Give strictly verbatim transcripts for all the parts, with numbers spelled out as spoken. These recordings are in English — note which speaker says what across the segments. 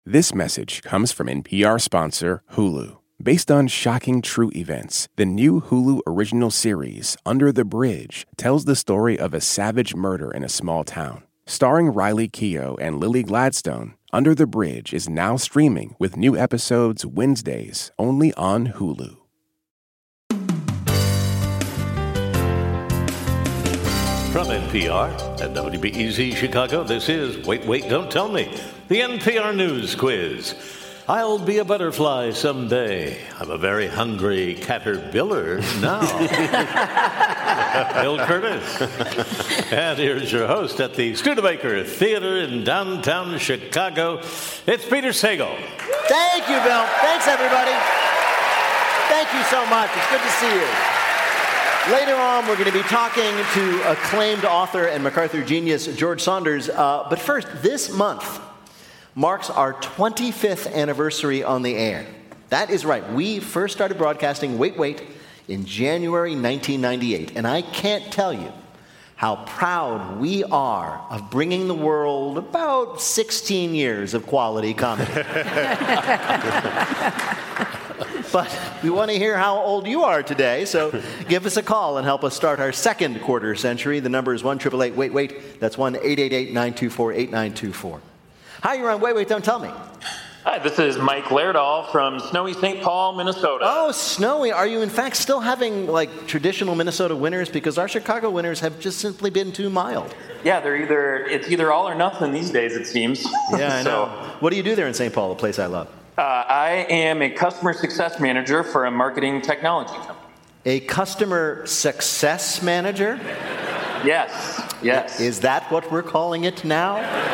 Speaker 1: This message comes from N P R sponsor Hulu. Based on shocking true events, the new Hulu original series, Under the Bridge, tells the story of a savage murder in a small town. Starring Riley Keough and Lily Gladstone, Under the Bridge is now streaming with new episodes Wednesdays only on Hulu.
Speaker 2: From N P R and W B E Z Chicago, this is Wait, Wait, Don't Tell Me, the N P R News Quiz. I'll be a butterfly someday. I'm a very hungry caterpillar now. Bill Curtis. And here's your host at the Studebaker Theater in downtown Chicago. It's Peter Sagal.
Speaker 3: Thank you, Bill. Thanks, everybody. Thank you so much. It's good to see you. Later on, we're going to be talking to acclaimed author and MacArthur genius George Saunders. Uh, but first, this month marks our twenty-fifth anniversary on the air. That is right. We first started broadcasting Wait, Wait in January nineteen ninety-eight. And I can't tell you how proud we are of bringing the world about sixteen years of quality comedy. But we want to hear how old you are today, so give us a call and help us start our second quarter century. The number is one eight eight eight wait wait. That's one eight eight eight nine two four eight nine two four. Hi, you're on Wait, Wait, Don't Tell Me.
Speaker 4: Hi, this is Mike Lairdahl from snowy Saint Paul, Minnesota.
Speaker 3: Oh, snowy. Are you, in fact, still having, like, traditional Minnesota winters? Because our Chicago winters have just simply been too mild.
Speaker 4: Yeah, they're either, it's either all or nothing these days, it seems.
Speaker 3: Yeah, I know.
Speaker 4: So,
Speaker 3: what do you do there in Saint Paul, a place I love?
Speaker 4: uh, I am a customer success manager for a marketing technology company.
Speaker 3: A customer success manager?
Speaker 4: Yes, yes.
Speaker 3: Is that what we're calling it now?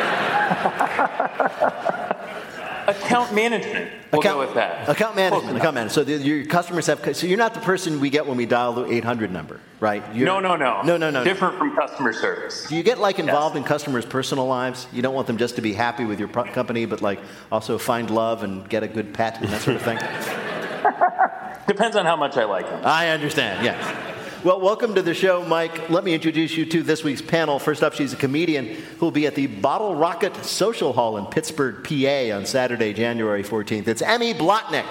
Speaker 4: Account management. We'll
Speaker 3: account,
Speaker 4: go with that.
Speaker 3: Account management. Account management. So the, your customers have. So you're not the person we get when we dial the eight hundred number, right? You're,
Speaker 4: no, no, no.
Speaker 3: No, no, no.
Speaker 4: Different from customer service.
Speaker 3: Do you get like involved
Speaker 4: yes.
Speaker 3: in customers' personal lives? You don't want them just to be happy with your pro- company, but like also find love and get a good pet and that sort of thing.
Speaker 4: Depends on how much I like them.
Speaker 3: I understand. Yes. Well, welcome to the show, Mike. Let me introduce you to this week's panel. First up, she's a comedian who will be at the Bottle Rocket Social Hall in Pittsburgh, P A on Saturday, January fourteenth. It's Emmy Blotnick.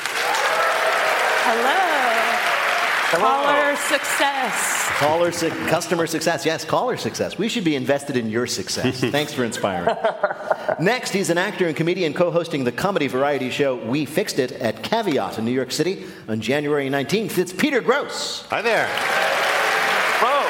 Speaker 5: Hello.
Speaker 3: Hello.
Speaker 5: Caller success.
Speaker 3: Caller su- customer success. Yes, caller success. We should be invested in your success. Thanks for inspiring. Next, he's an actor and comedian co-hosting the comedy variety show We Fixed It at Caveat in New York City on January nineteenth. It's Peter Gross.
Speaker 6: Hi there.
Speaker 4: Whoa.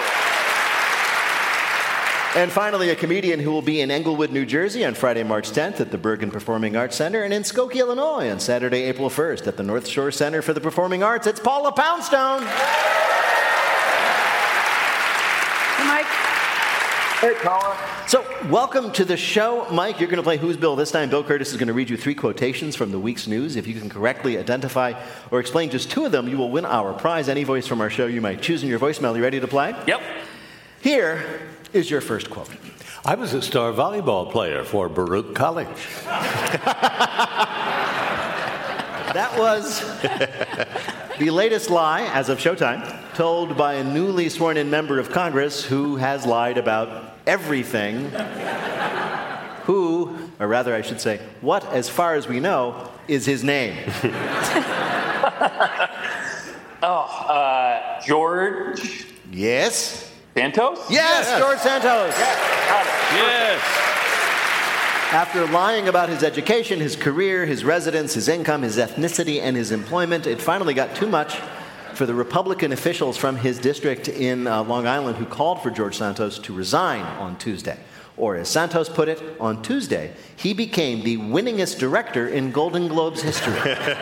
Speaker 3: And finally, a comedian who will be in Englewood, New Jersey on Friday, March tenth at the Bergen Performing Arts Center, and in Skokie, Illinois on Saturday, April first at the North Shore Center for the Performing Arts. It's Paula Poundstone.
Speaker 5: Hey, Mike.
Speaker 4: Hey, Paula.
Speaker 3: So, welcome to the show. Mike, you're going to play Who's Bill this time. Bill Curtis is going to read you three quotations from the week's news. If you can correctly identify or explain just two of them, you will win our prize. Any voice from our show you might choose in your voicemail. You ready to play?
Speaker 4: Yep.
Speaker 3: Here is your first quote.
Speaker 2: I was a star volleyball player for Baruch College.
Speaker 3: That was the latest lie, as of Showtime, told by a newly sworn-in member of Congress who has lied about everything. Who, or rather I should say, what, as far as we know, is his name?
Speaker 4: oh, uh, George
Speaker 3: Yes?
Speaker 4: Santos?
Speaker 3: Yes, yes. George Santos.
Speaker 2: Yes.
Speaker 3: After lying about his education, his career, his residence, his income, his ethnicity, and his employment, it finally got too much for the Republican officials from his district in uh, Long Island who called for George Santos to resign on Tuesday. Or as Santos put it, on Tuesday, he became the winningest director in Golden Globes history.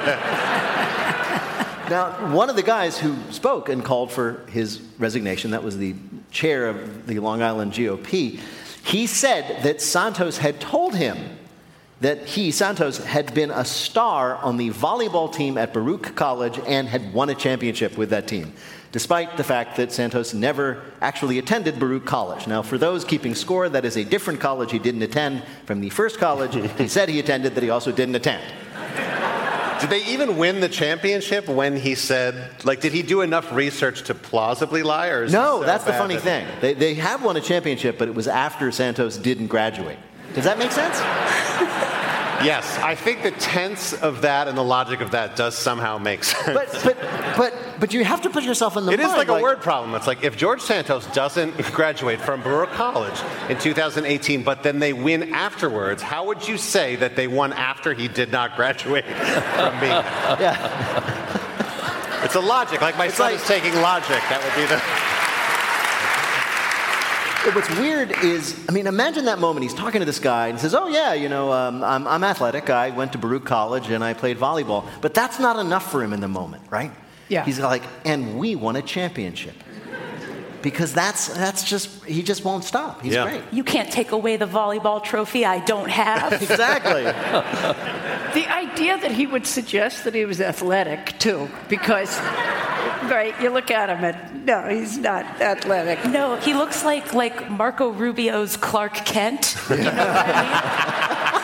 Speaker 3: Now, one of the guys who spoke and called for his resignation, that was the chair of the Long Island G O P, he said that Santos had told him that he, Santos, had been a star on the volleyball team at Baruch College and had won a championship with that team, despite the fact that Santos never actually attended Baruch College. Now, for those keeping score, that is a different college he didn't attend from the first college he said he attended that he also didn't attend.
Speaker 6: Did they even win the championship when he said, like, did he do enough research to plausibly lie? Or is
Speaker 3: no,
Speaker 6: so
Speaker 3: that's the
Speaker 6: bad
Speaker 3: funny
Speaker 6: that...
Speaker 3: thing. They, they have won a championship, but it was after Santos didn't graduate. Does that make sense?
Speaker 6: Yes, I think the tense of that and the logic of that does somehow make sense.
Speaker 3: But but but but you have to put yourself in the
Speaker 6: It
Speaker 3: mind.
Speaker 6: is like a word problem. It's like if George Santos doesn't graduate from Baruch College in two thousand eighteen, but then they win afterwards, how would you say that they won after he did not graduate from being there?
Speaker 3: Yeah.
Speaker 6: It's a logic. Like my
Speaker 3: It's
Speaker 6: son
Speaker 3: like-
Speaker 6: is taking logic. That would be the...
Speaker 3: What's weird is, I mean, imagine that moment. He's talking to this guy and says, oh, yeah, you know, um, I'm, I'm athletic. I went to Baruch College and I played volleyball. But that's not enough for him in the moment, right?
Speaker 5: Yeah.
Speaker 3: He's like, and we won a championship. Because that's that's just, he just won't stop. He's
Speaker 6: Yeah.
Speaker 3: great.
Speaker 5: You can't take away the volleyball trophy I don't have.
Speaker 3: Exactly.
Speaker 7: The idea that he would suggest that he was athletic, too, because, right, you look at him and, no, he's not athletic.
Speaker 5: No, he looks like like Marco Rubio's Clark Kent. You know what I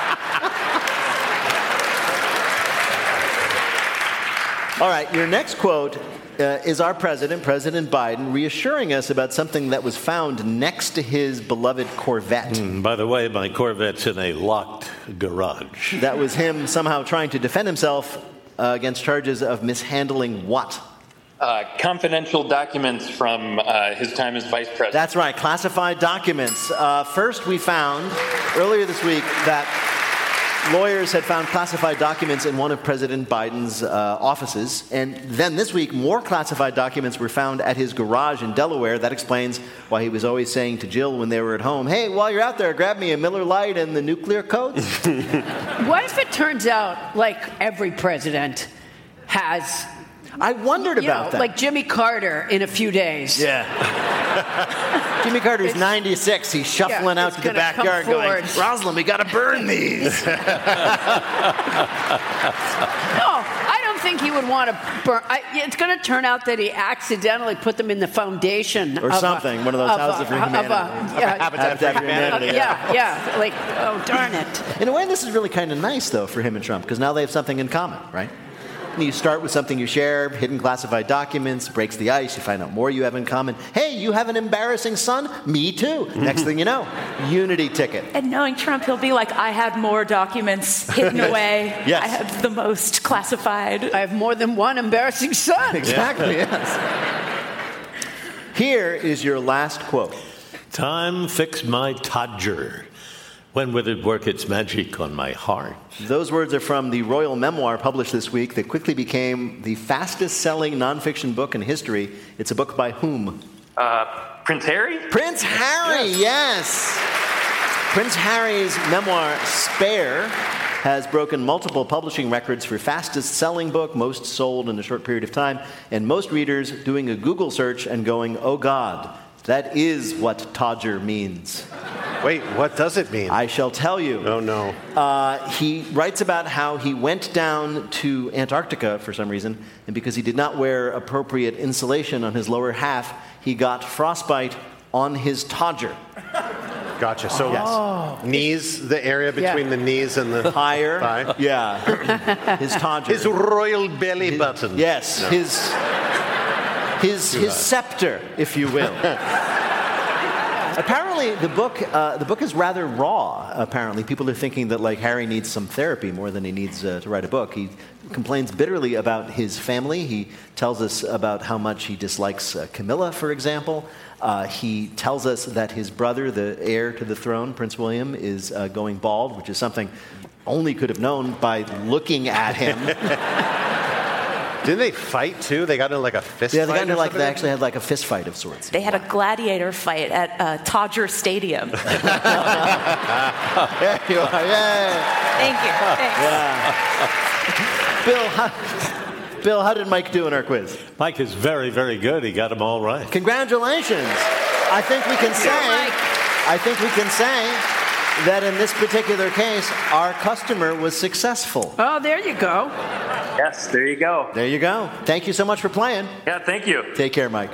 Speaker 3: All right, your next quote uh, is our president, President Biden, reassuring us about something that was found next to his beloved Corvette.
Speaker 2: Mm, by the way, my Corvette's in a locked garage.
Speaker 3: That was him somehow trying to defend himself uh, against charges of mishandling what?
Speaker 4: Uh, confidential documents from uh, his time as vice president.
Speaker 3: That's right, classified documents. Uh, first, we found earlier this week that lawyers had found classified documents in one of President Biden's uh, offices. And then this week, more classified documents were found at his garage in Delaware. That explains why he was always saying to Jill when they were at home, hey, while you're out there, grab me a Miller Lite and the nuclear codes.
Speaker 7: What if it turns out, like every president has,
Speaker 3: I wondered
Speaker 7: you
Speaker 3: about
Speaker 7: know,
Speaker 3: that.
Speaker 7: like Jimmy Carter in a few days?
Speaker 3: Yeah. Jimmy Carter's ninety-six. He's shuffling
Speaker 7: Yeah,
Speaker 3: out
Speaker 7: it's
Speaker 3: to the
Speaker 7: gonna come
Speaker 3: backyard going,
Speaker 7: forward.
Speaker 3: Rosalind, we got to burn these.
Speaker 7: No, I don't think he would want to burn. I, it's going to turn out that he accidentally put them in the foundation.
Speaker 3: Or
Speaker 7: of
Speaker 3: something,
Speaker 7: a,
Speaker 3: one of those
Speaker 7: a-
Speaker 3: houses for
Speaker 7: of a-
Speaker 3: humanity.
Speaker 7: yeah,
Speaker 3: Habitat for Humanity.
Speaker 7: uh, yeah, yeah. Like, oh, darn it.
Speaker 3: In a way, this is really kind of nice, though, for him and Trump, because now they have something in common, right? And you start with something you share, hidden classified documents, breaks the ice, you find out more you have in common. Hey, you have an embarrassing son? Me too. Next thing you know, unity ticket.
Speaker 5: And knowing Trump, he'll be like, I had more documents hidden away.
Speaker 3: Yes.
Speaker 5: I have the most classified.
Speaker 7: I have more than one embarrassing son.
Speaker 3: Exactly, yes. Here is your last quote.
Speaker 2: Time fixed my Todger. When would it work its magic on my heart?
Speaker 3: Those words are from the royal memoir published this week that quickly became the fastest-selling nonfiction book in history. It's a book by whom?
Speaker 4: Uh, Prince Harry?
Speaker 3: Prince Harry, yes. Prince Harry's memoir, Spare, has broken multiple publishing records for fastest-selling book, most sold in a short period of time, and most readers doing a Google search and going, oh God, that is what Todger means.
Speaker 6: Wait, what does it mean?
Speaker 3: I shall tell you.
Speaker 6: Oh, no.
Speaker 3: Uh, he writes about how he went down to Antarctica for some reason, and because he did not wear appropriate insulation on his lower half, he got frostbite on his Todger.
Speaker 6: Gotcha. So
Speaker 3: Yes.
Speaker 6: knees, the area between
Speaker 7: Yeah.
Speaker 6: the knees and the
Speaker 3: Higher.
Speaker 6: thigh.
Speaker 3: Yeah. His Todger.
Speaker 6: His royal belly button.
Speaker 3: Yes, his his his scepter, if you will. Apparently, the book uh, the book is rather raw. Apparently, people are thinking that like Harry needs some therapy more than he needs uh, to write a book. He complains bitterly about his family. He tells us about how much he dislikes uh, Camilla, for example. Uh, he tells us that his brother, the heir to the throne, Prince William, is uh, going bald, which is something only could have known by looking at him.
Speaker 6: Didn't they fight too? They got into like a fist
Speaker 3: Yeah, they
Speaker 6: fight.
Speaker 3: got into
Speaker 6: or
Speaker 3: like
Speaker 6: something?
Speaker 3: they actually had like a fist fight of sorts.
Speaker 5: They had a gladiator fight at uh, Todger Stadium.
Speaker 3: There you are. Yay.
Speaker 5: Thank you. Thanks.
Speaker 3: Bill, how, Bill, how did Mike do in our quiz?
Speaker 2: Mike is very, very good. He got them all right.
Speaker 3: Congratulations. I think we can say, I think we can say that in this particular case, our customer was successful.
Speaker 7: Oh, there you go.
Speaker 4: Yes, there you go.
Speaker 3: There you go. Thank you so much for playing.
Speaker 4: Yeah, thank you.
Speaker 3: Take care, Mike.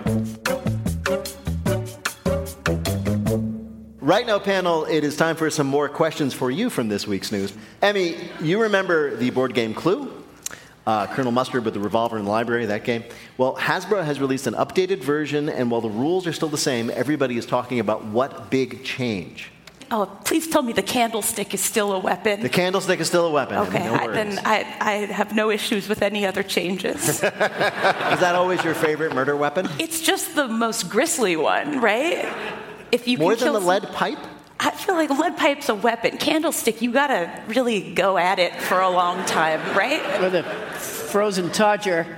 Speaker 3: Right now, panel, it is time for some more questions for you from this week's news. Emmy, you remember the board game Clue? Uh, Colonel Mustard with the revolver in the library, that game. Well, Hasbro has released an updated version, and while the rules are still the same, everybody is talking about what big change.
Speaker 5: oh, please tell me the candlestick is still a weapon.
Speaker 3: The candlestick is still a weapon.
Speaker 5: Okay,
Speaker 3: no
Speaker 5: I, then I, I have no issues with any other changes.
Speaker 3: Is that always your favorite murder weapon?
Speaker 5: It's just the most grisly one, right? If you
Speaker 3: More
Speaker 5: can
Speaker 3: than
Speaker 5: kill
Speaker 3: the lead
Speaker 5: some-
Speaker 3: pipe?
Speaker 5: I feel like lead pipe's a weapon. Candlestick, you gotta really go at it for a long time, right?
Speaker 7: Or the frozen Todger.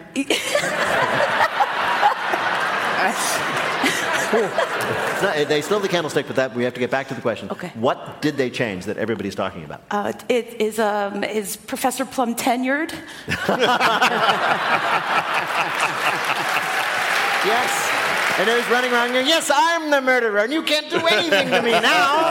Speaker 3: No, they still have the candlestick, but that we have to get back to the question.
Speaker 5: Okay.
Speaker 3: What did they change that everybody's talking about?
Speaker 5: Uh, it, is, um, is Professor Plum tenured?
Speaker 3: Yes. And he's running around going, yes, I'm the murderer, and you can't do anything to me now.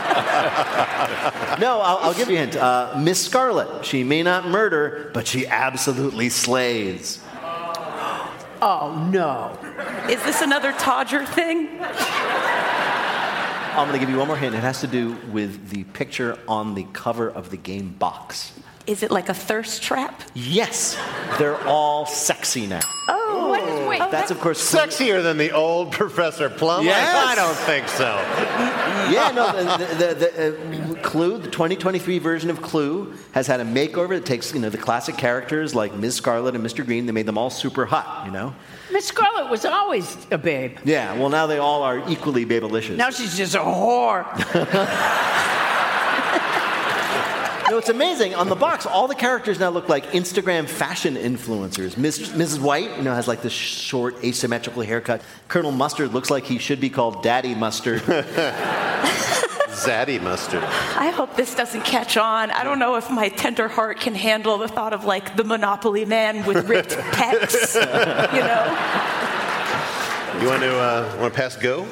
Speaker 3: No, I'll, I'll give you a hint. Uh, Miss Scarlet, she may not murder, but she absolutely slays.
Speaker 7: Oh, no.
Speaker 5: Is this another Todger thing?
Speaker 3: I'm going to give you one more hint. It has to do with the picture on the cover of the game box.
Speaker 5: Is it like a thirst trap?
Speaker 3: Yes, they're all sexy now.
Speaker 5: Oh,
Speaker 7: What is, wait,
Speaker 3: That's, of course,
Speaker 6: Sexier than the old Professor Plum?
Speaker 3: Yes.
Speaker 6: I don't think so.
Speaker 3: Yeah, no, the, the, the uh, Clue, the twenty twenty-three version of Clue, has had a makeover that takes, you know, the classic characters like Miz Scarlet and Mister Green. They made them all super hot, you know?
Speaker 7: Miss Scarlet was always a babe.
Speaker 3: Yeah, well, now they all are equally babelicious.
Speaker 7: Now she's just a whore.
Speaker 3: No, it's amazing. On the box, all the characters now look like Instagram fashion influencers. Miss, Missus White, you know, has like this short, asymmetrical haircut. Colonel Mustard looks like he should be called Daddy Mustard.
Speaker 6: Zaddy Mustard.
Speaker 5: I hope this doesn't catch on. I don't know if my tender heart can handle the thought of like the Monopoly man with ripped pecs, you know?
Speaker 6: You want to uh, want to pass go?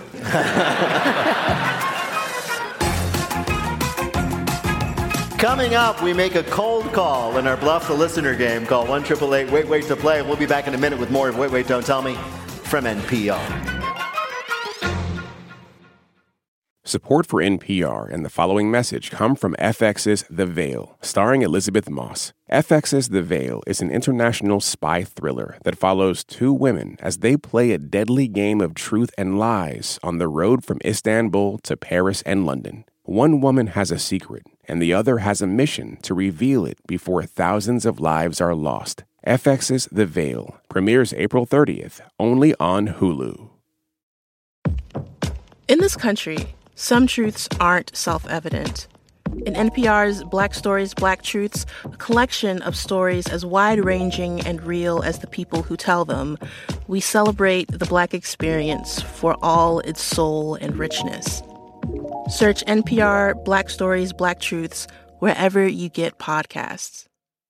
Speaker 3: Coming up, we make a cold call in our Bluff the Listener game. Call one eight eight eight wait wait to play. We'll be back in a minute with more of Wait, Wait, Don't Tell Me from N P R.
Speaker 1: Support for N P R and the following message come from F X's The Veil, starring Elizabeth Moss. F X's The Veil is an international spy thriller that follows two women as they play a deadly game of truth and lies on the road from Istanbul to Paris and London. One woman has a secret, and the other has a mission to reveal it before thousands of lives are lost. F X's The Veil premieres April thirtieth, only on Hulu.
Speaker 8: In this country, some truths aren't self-evident. In N P R's Black Stories, Black Truths, a collection of stories as wide-ranging and real as the people who tell them, we celebrate the Black experience for all its soul and richness. Search N P R Black Stories, Black Truths wherever you get podcasts.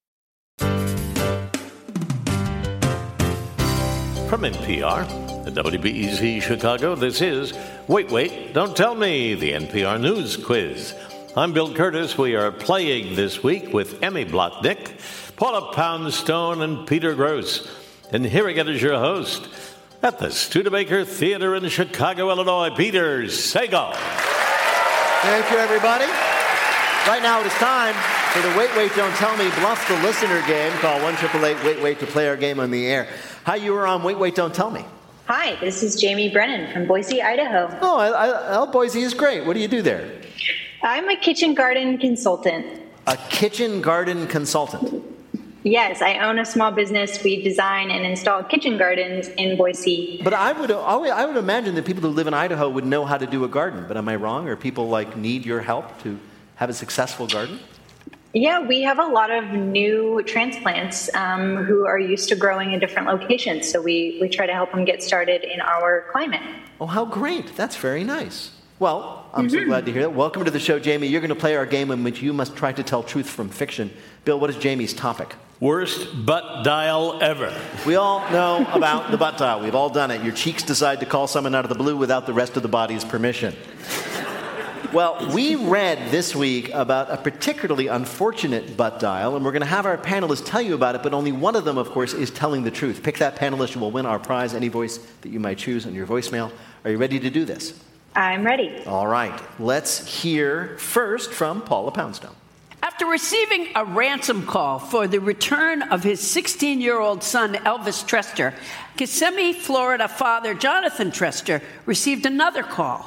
Speaker 2: From N P R and W B E Z Chicago, this is Wait, Wait, Don't Tell Me, the N P R News Quiz. I'm Bill Curtis. We are playing this week with Emmy Blotnick, Paula Poundstone, and Peter Gross. And here again is your host at the Studebaker Theater in Chicago, Illinois, Peter Sagal.
Speaker 3: Thank you, everybody. Right now it is time for the Wait, Wait, Don't Tell Me Bluff the Listener game. Call one eight eight eight wait wait to play our game on the air. Hi, you were on Wait, Wait, Don't Tell Me.
Speaker 9: Hi, this is Jamie Brennan from Boise, Idaho.
Speaker 3: Oh, I, I, oh, Boise is great. What do you do there?
Speaker 9: I'm a kitchen garden consultant.
Speaker 3: A kitchen garden consultant.
Speaker 9: Yes, I own a small business. We design and install kitchen gardens in Boise.
Speaker 3: But I would I would imagine that people who live in Idaho would know how to do a garden. But am I wrong? Or people like need your help to have a successful garden?
Speaker 9: Yeah, we have a lot of new transplants um, who are used to growing in different locations. So we, we try to help them get started in our climate.
Speaker 3: Oh, how great. That's very nice. Well, I'm mm-hmm. so glad to hear that. Welcome to the show, Jamie. You're going to play our game in which you must try to tell truth from fiction. Bill, what is Jamie's topic?
Speaker 2: Worst butt dial ever.
Speaker 3: We all know about the butt dial. We've all done it. Your cheeks decide to call someone out of the blue without the rest of the body's permission. Well, we read this week about a particularly unfortunate butt dial, and we're going to have our panelists tell you about it, but only one of them, of course, is telling the truth. Pick that panelist, you will win our prize, any voice that you might choose on your voicemail. Are you ready to do this?
Speaker 9: I'm ready.
Speaker 3: All right. Let's hear first from Paula Poundstone.
Speaker 7: After receiving a ransom call for the return of his sixteen-year-old son, Elvis Trester, Kissimmee, Florida father Jonathan Trester received another call.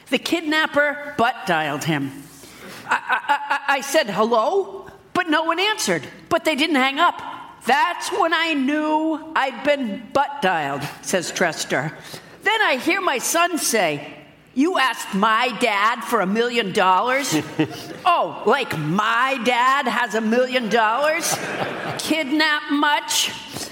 Speaker 7: The kidnapper butt dialed him. I, I, I, I said, hello? But no one answered. But they didn't hang up. That's when I knew I'd been butt dialed, says Trester. Then I hear my son say, you asked my dad for a million dollars? Oh, like my dad has a million dollars? Kidnap much?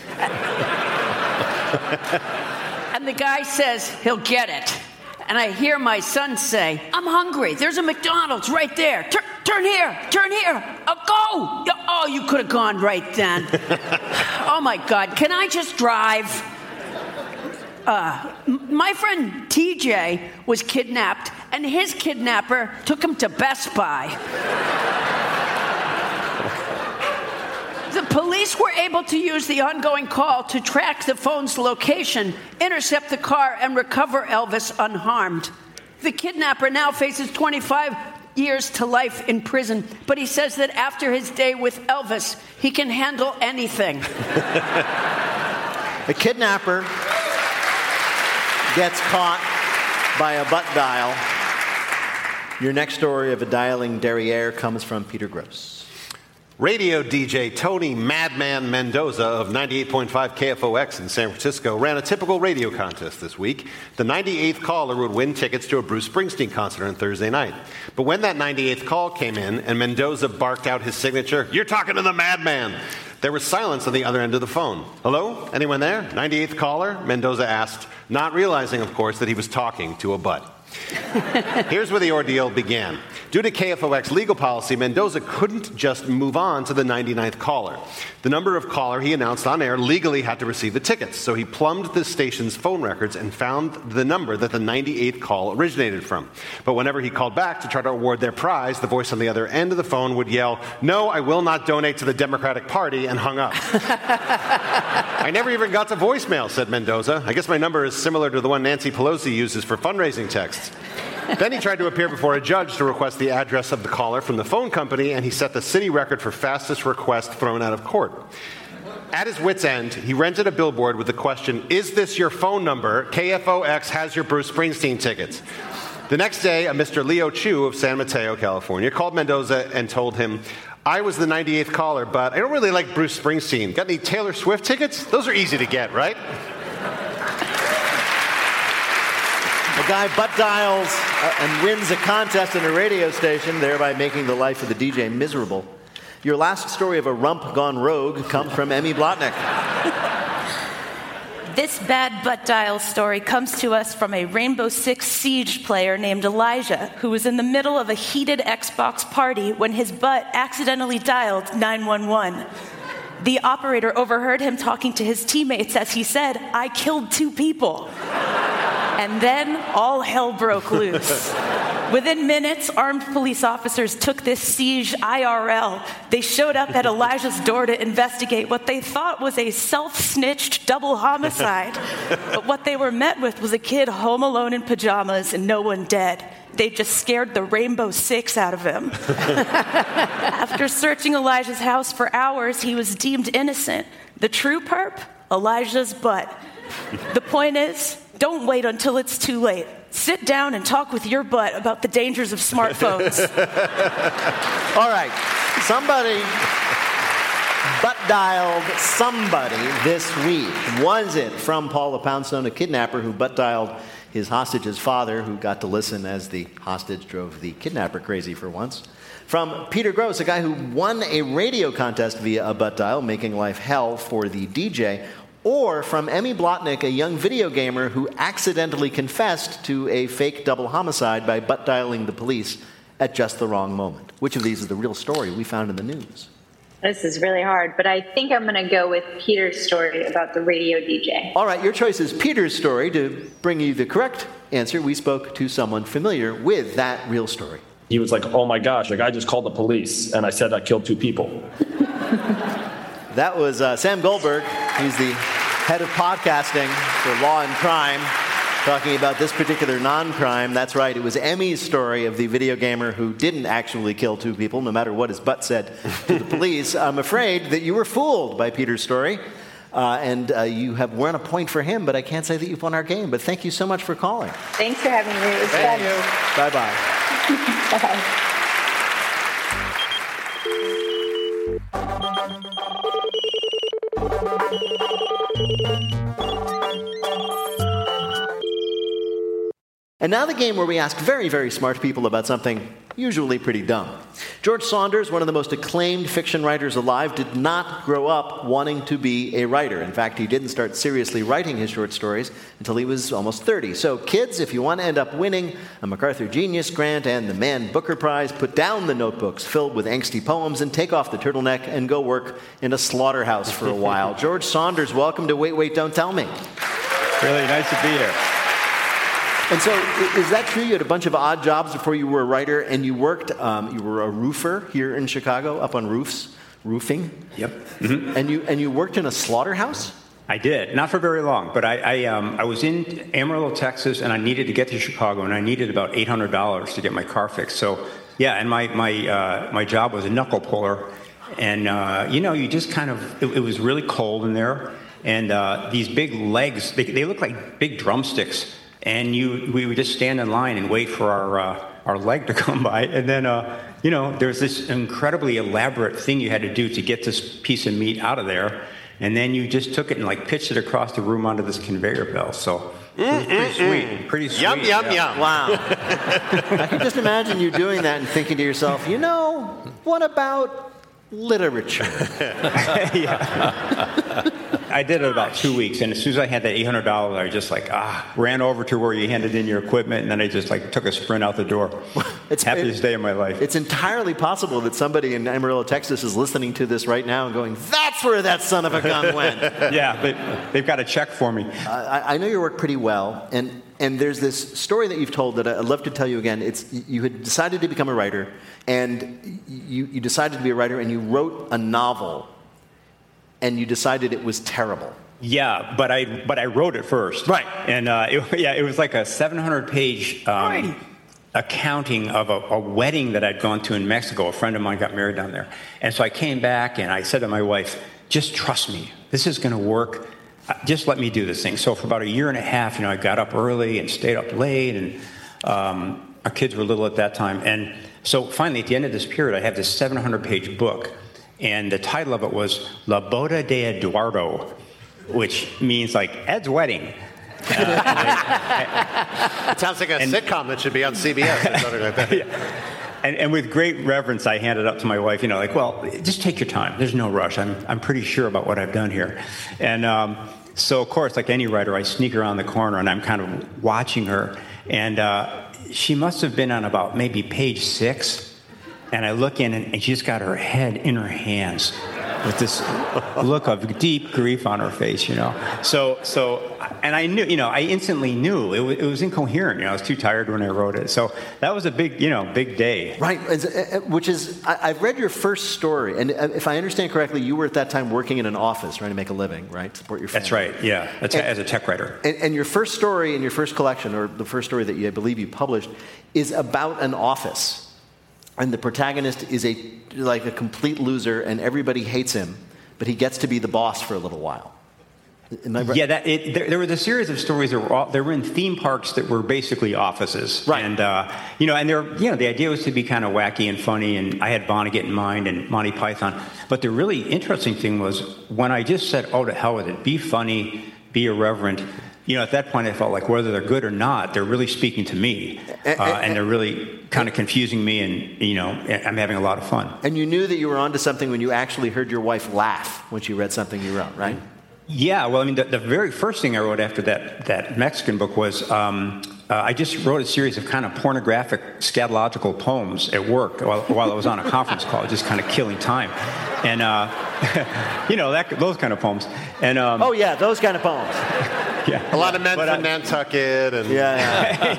Speaker 7: And the guy says he'll get it. And I hear my son say, I'm hungry. There's a McDonald's right there. Tur- turn here. Turn here. Oh, go. Oh, you could have gone right then. Oh, my God. Can I just drive? Uh, my friend T J was kidnapped, and his kidnapper took him to Best Buy. The police were able to use the ongoing call to track the phone's location, intercept the car, and recover Elvis unharmed. The kidnapper now faces twenty-five years to life in prison, but he says that after his day with Elvis, he can handle anything.
Speaker 3: The kidnapper gets caught by a butt dial. Your next story of a dialing derriere comes from Peter Gross.
Speaker 6: Radio D J Tony Madman Mendoza of ninety-eight point five K F O X in San Francisco ran a typical radio contest this week. The ninety-eighth caller would win tickets to a Bruce Springsteen concert on Thursday night. But when that ninety-eighth call came in and Mendoza barked out his signature, "You're talking to the madman," there was silence on the other end of the phone. "Hello? Anyone there? ninety-eighth caller?" Mendoza asked, not realizing, of course, that he was talking to a butt. Here's where the ordeal began. Due to K F O X legal policy, Mendoza couldn't just move on to the ninety-ninth caller. The number of caller he announced on air legally had to receive the tickets, so he plumbed the station's phone records and found the number that the ninety-eighth call originated from. But whenever he called back to try to award their prize, the voice on the other end of the phone would yell, "No, I will not donate to the Democratic Party," and hung up. "I never even got to voicemail," said Mendoza. "I guess my number is similar to the one Nancy Pelosi uses for fundraising texts." Then he tried to appear before a judge to request the address of the caller from the phone company, and he set the city record for fastest request thrown out of court. At his wit's end, he rented a billboard with the question, "Is this your phone number? K F O X has your Bruce Springsteen tickets." The next day, a Mister Leo Chu of San Mateo, California, called Mendoza and told him, "I was the ninety-eighth caller, but I don't really like Bruce Springsteen. Got any Taylor Swift tickets? Those are easy to get, right?"
Speaker 3: A guy butt dials uh, and wins a contest in a radio station, thereby making the life of the D J miserable. Your last story of a rump gone rogue comes from Emmy Blotnick.
Speaker 5: This bad butt dial story comes to us from a Rainbow Six Siege player named Elijah, who was in the middle of a heated Xbox party when his butt accidentally dialed nine one one. The operator overheard him talking to his teammates as he said, "I killed two people." And then all hell broke loose. Within minutes, armed police officers took this siege I R L. They showed up at Elijah's door to investigate what they thought was a self-snitched double homicide. But what they were met with was a kid home alone in pajamas and no one dead. They just scared the Rainbow Six out of him. After searching Elijah's house for hours, he was deemed innocent. The true perp? Elijah's butt. The point is, don't wait until it's too late. Sit down and talk with your butt about the dangers of smartphones.
Speaker 3: All right. Somebody butt dialed somebody this week. Was it from Paula Poundstone, a kidnapper who butt dialed his hostage's father, who got to listen as the hostage drove the kidnapper crazy for once? From Peter Gross, a guy who won a radio contest via a butt dial, making life hell for the D J? Or from Emmy Blotnick, a young video gamer who accidentally confessed to a fake double homicide by butt dialing the police at just the wrong moment? Which of these is the real story we found in the news?
Speaker 9: This is really hard, but I think I'm going to go with Peter's story about the radio D J.
Speaker 3: All right, your choice is Peter's story. To bring you the correct answer, we spoke to someone familiar with that real story.
Speaker 10: He was like, "Oh my gosh, like I just called the police and I said I killed two people."
Speaker 3: That was uh, Sam Goldberg. He's the head of podcasting for Law and Crime, talking about this particular non-crime. That's right, it was Emmy's story of the video gamer who didn't actually kill two people, no matter what his butt said to the police. I'm afraid that you were fooled by Peter's story. Uh, and uh, you have won a point for him, but I can't say that you've won our game. But thank you so much for calling.
Speaker 9: Thanks for having me. It was
Speaker 3: Thank
Speaker 9: fun.
Speaker 3: you. Bye-bye.
Speaker 9: Bye. And now the game where we ask very, very smart people about something usually pretty dumb. George Saunders, one of the most acclaimed fiction writers alive, did not grow up wanting to be a writer. In fact, he didn't start seriously writing his short stories until he was almost thirty. So kids, if you want to end up winning a MacArthur Genius Grant and the Man Booker Prize, put down the notebooks filled with angsty poems and take off the turtleneck and go work in a slaughterhouse for a while. George Saunders, welcome to Wait, Wait, Don't Tell Me.
Speaker 11: Really nice to be here.
Speaker 3: And so, is that true? You had a bunch of odd jobs before you were a writer, and you worked, um, you were a roofer here in Chicago, up on roofs, roofing?
Speaker 11: Yep. Mm-hmm.
Speaker 3: And you and you worked in a slaughterhouse?
Speaker 11: I did. Not for very long, but I I, um, I was in Amarillo, Texas, and I needed to get to Chicago, and I needed about eight hundred dollars to get my car fixed. So, yeah, and my, my, uh, my job was a knuckle puller. And, uh, you know, you just kind of, it, it was really cold in there, and uh, these big legs, they, they look like big drumsticks. And you, we would just stand in line and wait for our uh, our leg to come by. And then, uh, you know, there's this incredibly elaborate thing you had to do to get this piece of meat out of there. And then you just took it and, like, pitched it across the room onto this conveyor belt. So it was pretty mm, sweet. Mm. Pretty sweet.
Speaker 6: Yum, yum,
Speaker 11: yeah.
Speaker 6: yum.
Speaker 3: Wow. I can just imagine you doing that and thinking to yourself, you know, what about literature?
Speaker 11: Yeah. I did it about two weeks, and as soon as I had that eight hundred dollars, I just like, ah, ran over to where you handed in your equipment, and then I just like took a sprint out the door. It's happiest it, day of my life.
Speaker 3: It's entirely possible that somebody in Amarillo, Texas is listening to this right now and going, that's where that son of a gun went.
Speaker 11: Yeah, but they've got a check for me.
Speaker 3: I, I know your work pretty well, and, and there's this story that you've told that I'd love to tell you again. It's you had decided to become a writer, and you, you decided to be a writer, and you wrote a novel, and you decided it was terrible.
Speaker 11: Yeah, but I but I wrote it first.
Speaker 3: Right.
Speaker 11: And uh, it, yeah, it was like a seven hundred page um, right. accounting of a, a wedding that I'd gone to in Mexico. A friend of mine got married down there. And so I came back and I said to my wife, just trust me. This is going to work. Just let me do this thing. So for about a year and a half, you know, I got up early and stayed up late, and um, our kids were little at that time. And so finally, at the end of this period, I have this seven hundred page book. And the title of it was La Boda de Eduardo, which means like Ed's wedding. Uh,
Speaker 6: I, I, it sounds like a and, sitcom that should be on C B S or something like that.
Speaker 11: Yeah. And, and with great reverence, I handed it up to my wife, you know, like, well, just take your time. There's no rush. I'm I'm pretty sure about what I've done here. And um, so, of course, like any writer, I sneak around the corner, and I'm kind of watching her. And uh, she must have been on about maybe page six. And I look in, and she's got her head in her hands with this look of deep grief on her face, you know. So, so, and I knew, you know, I instantly knew it was, it was incoherent. You know, I was too tired when I wrote it. So that was a big, you know, big day.
Speaker 3: Right, which is, I've read your first story, and if I understand correctly, you were at that time working in an office, trying to make a living, right, support your family.
Speaker 11: That's right, yeah, That's and, as a tech writer.
Speaker 3: And, and your first story in your first collection, or the first story that you, I believe you published, is about an office. And the protagonist is a like a complete loser, and everybody hates him, but he gets to be the boss for a little while. Am I right?
Speaker 11: Yeah, that, it, there, there was a series of stories that were all, they were in theme parks that were basically offices,
Speaker 3: right?
Speaker 11: And uh, you know, and they're you know the idea was to be kind of wacky and funny, and I had Vonnegut in mind and Monty Python. But the really interesting thing was when I just said, "Oh, to hell with it, be funny, be irreverent." You know, at that point, I felt like whether they're good or not, they're really speaking to me, uh, and they're really kind of confusing me, and, you know, I'm having a lot of fun.
Speaker 3: And you knew that you were onto something when you actually heard your wife laugh when she read something you wrote, right?
Speaker 11: Yeah, well, I mean, the, the very first thing I wrote after that, that Mexican book was um, uh, I just wrote a series of kind of pornographic scatological poems at work while, while I was on a conference call, just kind of killing time. And, uh, you know, that, those kind of poems. And um,
Speaker 3: oh, yeah, those kind of poems.
Speaker 6: Yeah. A lot of men but from I, Nantucket. And
Speaker 3: yeah, yeah.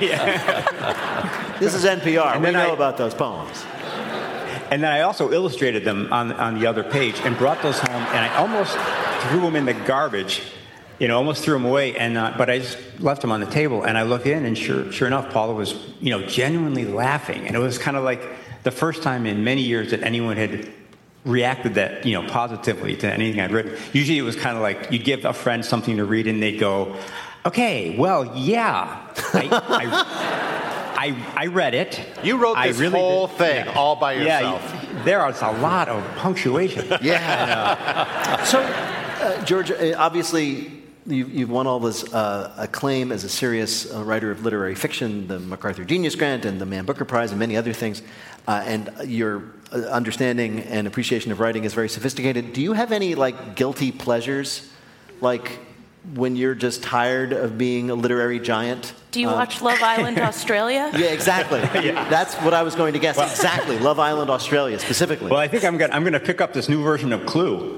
Speaker 3: yeah. This is N P R. And we know I, about those poems.
Speaker 11: And then I also illustrated them on, on the other page and brought those home, and I almost threw them in the garbage, you know, almost threw them away. And uh, but I just left them on the table, and I look in, and sure, sure enough, Paula was, you know, genuinely laughing. And it was kind of like the first time in many years that anyone had reacted that, you know, positively to anything I'd written. Usually it was kind of like you'd give a friend something to read and they'd go, okay, well, yeah, I, I, I, I read it.
Speaker 6: You wrote this
Speaker 11: I really
Speaker 6: whole
Speaker 11: did.
Speaker 6: thing
Speaker 11: Yeah.
Speaker 6: all by yourself.
Speaker 11: Yeah, there was a lot of punctuation.
Speaker 9: Yeah. So, uh, George, uh, obviously, you, you've won all this uh, acclaim as a serious uh, writer of literary fiction, the MacArthur Genius Grant and the Man Booker Prize and many other things. Uh, and your uh, understanding and appreciation of writing is very sophisticated. Do you have any, like, guilty pleasures? Like, when you're just tired of being a literary giant?
Speaker 5: Do you
Speaker 9: uh,
Speaker 5: watch Love Island Australia?
Speaker 9: Yeah, exactly. Yeah. That's what I was going to guess. Well, exactly. Love Island Australia, specifically.
Speaker 11: Well, I think I'm going I'm to pick up this new version of Clue.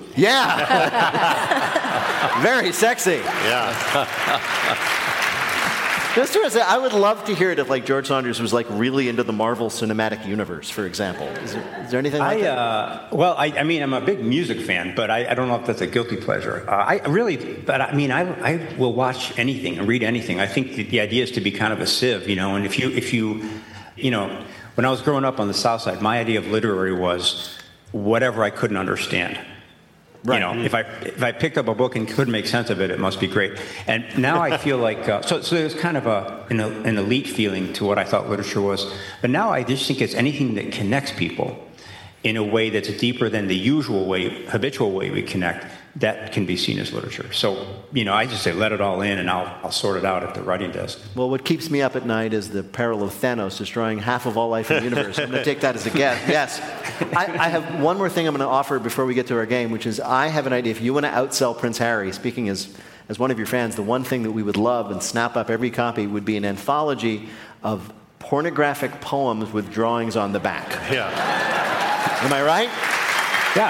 Speaker 9: Yeah. Very sexy.
Speaker 6: Yeah.
Speaker 9: Just to say, I would love to hear it if, like, George Saunders was, like, really into the Marvel Cinematic Universe, for example. Is there, is there anything like
Speaker 11: I,
Speaker 9: that?
Speaker 11: Uh, well, I, I mean, I'm a big music fan, but I, I don't know if that's a guilty pleasure. Uh, I really, but I mean, I, I will watch anything and read anything. I think the, the idea is to be kind of a sieve, you know, and if you, if you, you know, when I was growing up on the South Side, my idea of literary was whatever I couldn't understand. Right. You know, mm-hmm. if I if I picked up a book and could make sense of it, it must be great. And now I feel like uh, so so there's kind of a an, an elite feeling to what I thought literature was. But now I just think it's anything that connects people in a way that's deeper than the usual way, habitual way we connect. That can be seen as literature. So, you know, I just say let it all in, and I'll I'll sort it out at the writing desk.
Speaker 9: Well, what keeps me up at night is the peril of Thanos destroying half of all life in the universe. I'm going to take that as a guess. Yes. I, I have one more thing I'm going to offer before we get to our game, which is I have an idea. If you want to outsell Prince Harry, speaking as as one of your fans, the one thing that we would love and snap up every copy would be an anthology of pornographic poems with drawings on the back.
Speaker 6: Yeah.
Speaker 9: Am I right?
Speaker 11: Yeah.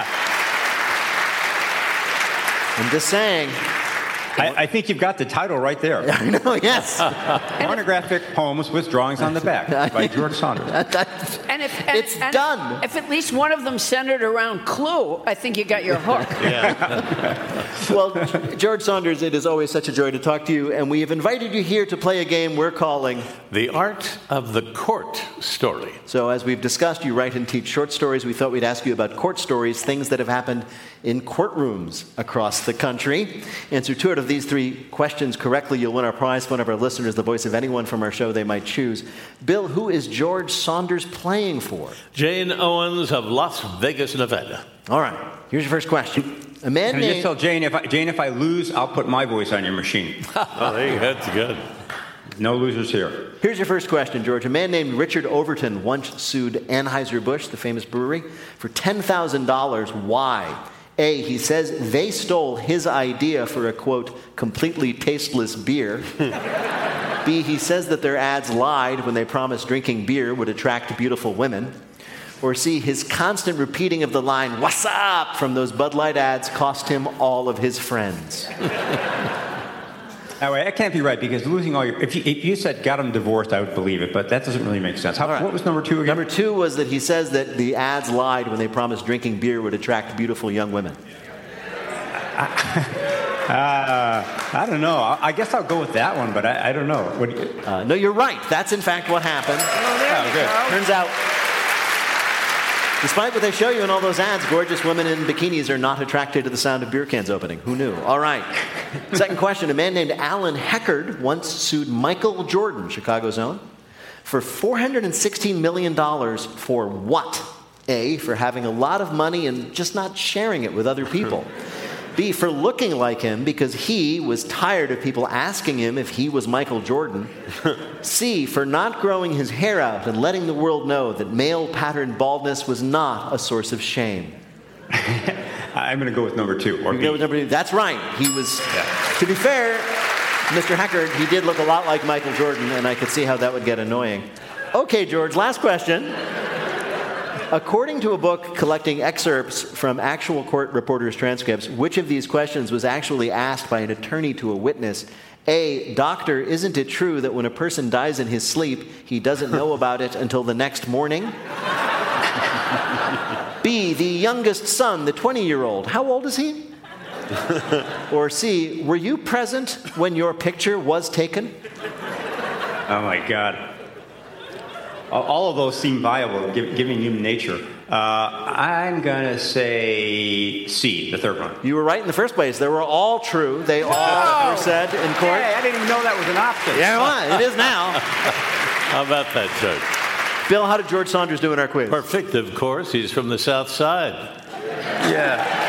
Speaker 9: I'm just saying.
Speaker 11: I, I think you've got the title right there.
Speaker 9: I know, yes.
Speaker 11: Pornographic poems with drawings on the back by George Saunders.
Speaker 7: And if and,
Speaker 9: It's
Speaker 7: and
Speaker 9: done.
Speaker 7: If at least one of them centered around Clue, I think you got your hook.
Speaker 9: Well, George Saunders, it is always such a joy to talk to you, and we have invited you here to play a game we're calling
Speaker 2: The Art of the Court Story.
Speaker 9: So as we've discussed, you write and teach short stories. We thought we'd ask you about court stories, things that have happened in courtrooms across the country. Answer two out of these three questions correctly, you'll win our prize. One of our listeners, the voice of anyone from our show they might choose. Bill, who is George Saunders playing for?
Speaker 2: Jane Owens of Las Vegas, Nevada.
Speaker 9: All right, here's your first question. A man
Speaker 11: Can I
Speaker 9: named...
Speaker 11: just tell Jane if I, Jane, if I lose, I'll put my voice on your machine.
Speaker 2: Oh, there you go. That's good.
Speaker 11: No losers here.
Speaker 9: Here's your first question, George. A man named Richard Overton once sued Anheuser-Busch, the famous brewery, for ten thousand dollars. Why? A, he says they stole his idea for a, quote, completely tasteless beer. B, he says that their ads lied when they promised drinking beer would attract beautiful women. Or C, his constant repeating of the line, "What's up?" from those Bud Light ads cost him all of his friends.
Speaker 11: That way, that can't be right, because losing all your... If you, if you said got him divorced, I would believe it, but that doesn't really make sense. How, right. What was number two again?
Speaker 9: Number two was that he says that the ads lied when they promised drinking beer would attract beautiful young women.
Speaker 11: Uh, I don't know. I, I guess I'll go with that one, but I, I don't know. What do you...
Speaker 9: uh, no, you're right. That's in fact what happened.
Speaker 7: Oh, there
Speaker 11: oh,
Speaker 7: you
Speaker 11: good.
Speaker 7: go.
Speaker 9: Turns out, despite what they show you in all those ads, gorgeous women in bikinis are not attracted to the sound of beer cans opening. Who knew? All right. Second question. A man named Alan Heckard once sued Michael Jordan, Chicago's own, for four hundred sixteen million dollars for what? A, for having a lot of money and just not sharing it with other people. B, for looking like him because he was tired of people asking him if he was Michael Jordan. C, for not growing his hair out and letting the world know that male pattern baldness was not a source of shame.
Speaker 11: I'm going to go with number two. Or
Speaker 9: You
Speaker 11: B.
Speaker 9: go with number two. That's right. He was, yeah. To be fair, Mister Heckard, he did look a lot like Michael Jordan, and I could see how that would get annoying. Okay, George, last question. According to a book collecting excerpts from actual court reporters' transcripts, which of these questions was actually asked by an attorney to a witness? A, doctor, isn't it true that when a person dies in his sleep, he doesn't know about it until the next morning? B, the youngest son, the twenty-year-old, how old is he? Or C, were you present when your picture was taken?
Speaker 11: Oh, my God. All of those seem viable, given human nature. Uh, I'm going to say C, the third one.
Speaker 9: You were right in the first place. They were all true. They all oh. were said in court.
Speaker 11: Hey, I didn't even know that was an option.
Speaker 9: Yeah, well, it is now.
Speaker 2: How about that joke?
Speaker 9: Bill, how did George Saunders do in our quiz?
Speaker 2: Perfect, of course. He's from the South Side.
Speaker 11: Yeah.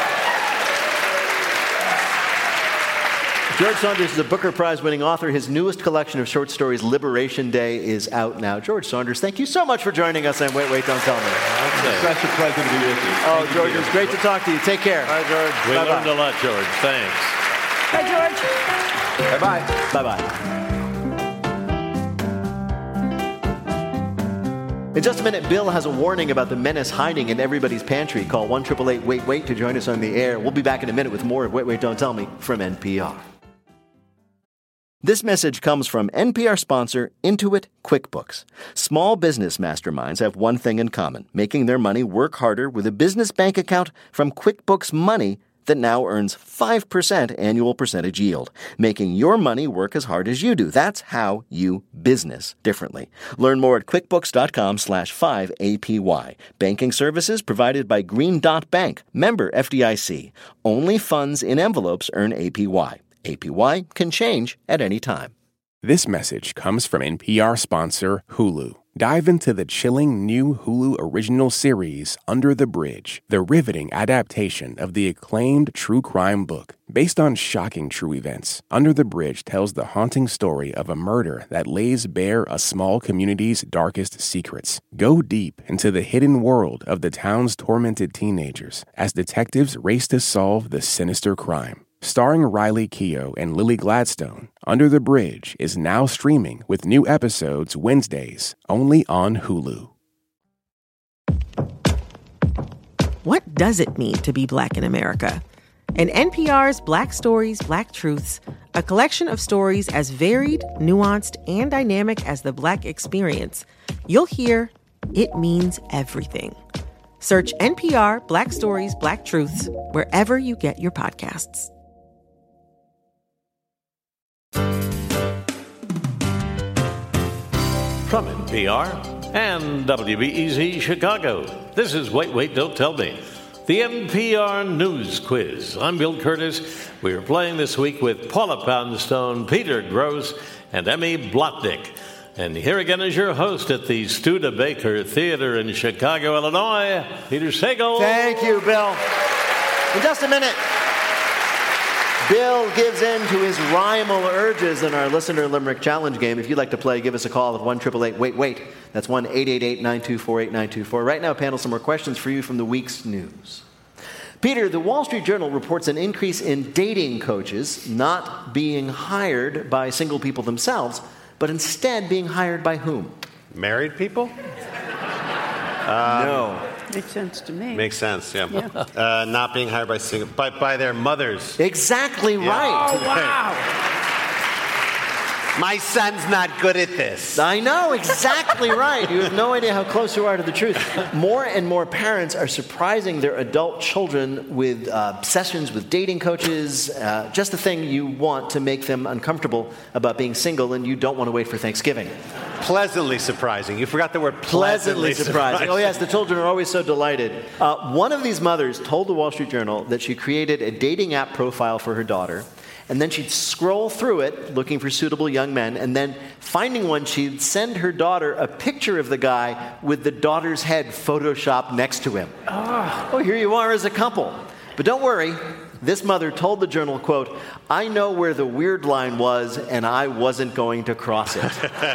Speaker 9: George Saunders is a Booker Prize-winning author. His newest collection of short stories, Liberation Day, is out now. George Saunders, thank you so much for joining us on Wait, Wait, Don't Tell Me.
Speaker 11: Okay. It's such a pleasure to be with you.
Speaker 9: Oh, thank George, you. It's great to talk to you. Take care.
Speaker 2: Bye, George. We Bye-bye. learned a lot, George. Thanks.
Speaker 7: Bye, George.
Speaker 11: Bye-bye.
Speaker 9: Bye-bye. In just a minute, Bill has a warning about the menace hiding in everybody's pantry. Call one eight eight eight wait wait to join us on the air. We'll be back in a minute with more of Wait, Wait, Don't Tell Me from N P R. This message comes from N P R sponsor Intuit QuickBooks. Small business masterminds have one thing in common, making their money work harder with a business bank account from QuickBooks Money that now earns five percent annual percentage yield, making your money work as hard as you do. That's how you business differently. Learn more at quickbooks.com slash 5APY. Banking services provided by Green Dot Bank, member F D I C. Only funds in envelopes earn A P Y. A P Y can change at any time.
Speaker 1: This message comes from N P R sponsor Hulu. Dive into the chilling new Hulu original series, Under the Bridge, the riveting adaptation of the acclaimed true crime book. Based on shocking true events, Under the Bridge tells the haunting story of a murder that lays bare a small community's darkest secrets. Go deep into the hidden world of the town's tormented teenagers as detectives race to solve the sinister crime. Starring Riley Keough and Lily Gladstone, Under the Bridge is now streaming with new episodes Wednesdays, only on Hulu.
Speaker 12: What does it mean to be Black in America? In N P R's Black Stories, Black Truths, a collection of stories as varied, nuanced, and dynamic as the Black experience, you'll hear it means everything. Search N P R Black Stories, Black Truths wherever you get your podcasts.
Speaker 2: From N P R and W B E Z Chicago, this is Wait, Wait, Don't Tell Me, the N P R News Quiz. I'm Bill Curtis. We are playing this week with Paula Poundstone, Peter Grosz, and Emmy Blotnick. And here again is your host at the Studebaker Theater in Chicago, Illinois, Peter Sagal.
Speaker 9: Thank you, Bill. In just a minute, Bill gives in to his rhymal urges in our Listener Limerick Challenge game. If you'd like to play, give us a call at one eight eight eight wait wait. That's one eight eight eight nine two four eight nine two four. Right now, panel, some more questions for you from the week's news. Peter, the Wall Street Journal reports an increase in dating coaches not being hired by single people themselves, but instead being hired by whom?
Speaker 6: Married people?
Speaker 9: Um, no.
Speaker 7: Makes sense to me.
Speaker 6: Makes sense, yeah.
Speaker 7: yeah.
Speaker 6: Uh, not being hired by single, by, by their mothers.
Speaker 9: Exactly
Speaker 6: yeah.
Speaker 9: right.
Speaker 7: Oh, wow.
Speaker 6: My son's not good at this.
Speaker 9: I know, exactly right. You have no idea how close you are to the truth. More and more parents are surprising their adult children with uh, sessions with dating coaches, uh, just the thing you want to make them uncomfortable about being single, and you don't want to wait for Thanksgiving.
Speaker 6: Pleasantly surprising. You forgot the word
Speaker 9: pleasantly,
Speaker 6: pleasantly
Speaker 9: surprising.
Speaker 6: surprising.
Speaker 9: Oh, yes, the children are always so delighted. Uh, one of these mothers told the Wall Street Journal that she created a dating app profile for her daughter, and then she'd scroll through it looking for suitable young men, and then finding one, she'd send her daughter a picture of the guy with the daughter's head photoshopped next to him. Oh, oh here you are as a couple. But don't worry, this mother told the Journal, quote, "I know where the weird line was, and I wasn't going to cross it."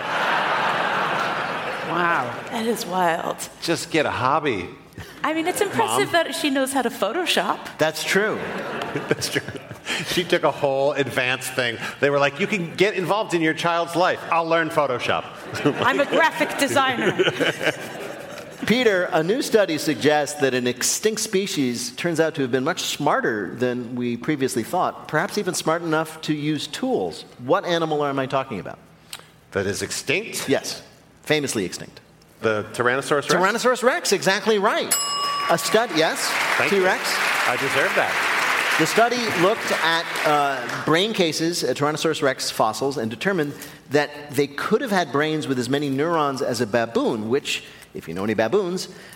Speaker 7: Wow.
Speaker 5: That is wild.
Speaker 6: Just get a hobby.
Speaker 5: I mean, it's impressive Mom. that she knows how to Photoshop.
Speaker 9: That's true.
Speaker 6: That's true. She took a whole advanced thing. They were like, you can get involved in your child's life. I'll learn Photoshop.
Speaker 5: I'm a graphic designer.
Speaker 9: Peter, a new study suggests that an extinct species turns out to have been much smarter than we previously thought, perhaps even smart enough to use tools. What animal am I talking about?
Speaker 6: That is extinct?
Speaker 9: Yes, famously extinct.
Speaker 6: The Tyrannosaurus Rex?
Speaker 9: Tyrannosaurus Rex, exactly right. A study, yes,
Speaker 6: Thank
Speaker 9: T-Rex.
Speaker 6: You. I deserve that.
Speaker 9: The study looked at uh, brain cases, uh, Tyrannosaurus Rex fossils, and determined that they could have had brains with as many neurons as a baboon, which, if you know any baboons,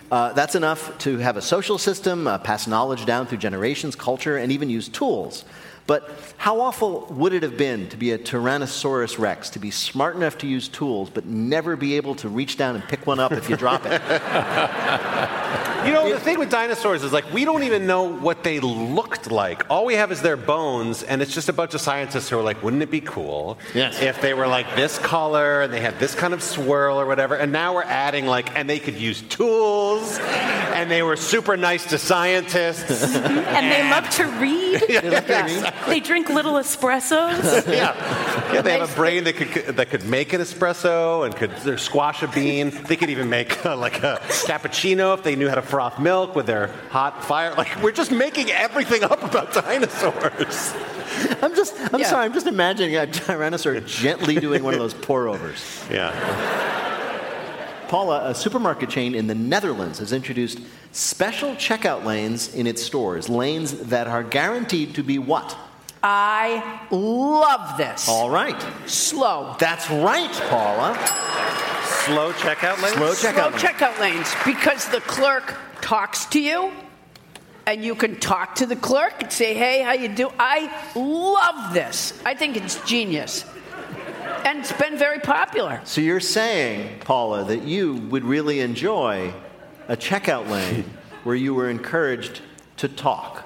Speaker 9: Uh, that's enough to have a social system, uh, pass knowledge down through generations, culture, and even use tools. But how awful would it have been to be a Tyrannosaurus Rex, to be smart enough to use tools, but never be able to reach down and pick one up if you drop it?
Speaker 6: You know, the thing with dinosaurs is, like, we don't even know what they looked like. All we have is their bones, and it's just a bunch of scientists who are like, wouldn't it be cool
Speaker 9: yes.
Speaker 6: if they were, like, this color, and they had this kind of swirl or whatever, and now we're adding, like, and they could use tools, and they were super nice to scientists.
Speaker 5: and, and they love to read.
Speaker 6: Yeah, they, love to read.
Speaker 5: They drink little espressos.
Speaker 6: yeah. yeah, they have a brain that could that could make an espresso and could squash a bean. They could even make uh, like a cappuccino if they knew how to froth milk with their hot fire. Like, we're just making everything up about dinosaurs.
Speaker 9: I'm just, I'm
Speaker 7: Yeah.
Speaker 9: sorry, I'm just imagining a Tyrannosaur gently doing one of those pour-overs.
Speaker 6: Yeah.
Speaker 9: Paula, a supermarket chain in the Netherlands has introduced special checkout lanes in its stores, lanes that are guaranteed to be what?
Speaker 7: I love this.
Speaker 9: All right.
Speaker 7: Slow.
Speaker 9: That's right, Paula.
Speaker 6: Slow checkout lanes?
Speaker 9: Slow
Speaker 7: Slow
Speaker 9: checkout lanes.
Speaker 7: checkout lanes, because the clerk talks to you, and you can talk to the clerk and say, hey, how you do? I love this. I think it's genius. And it's been very popular.
Speaker 9: So you're saying, Paula, that you would really enjoy a checkout lane where you were encouraged to talk.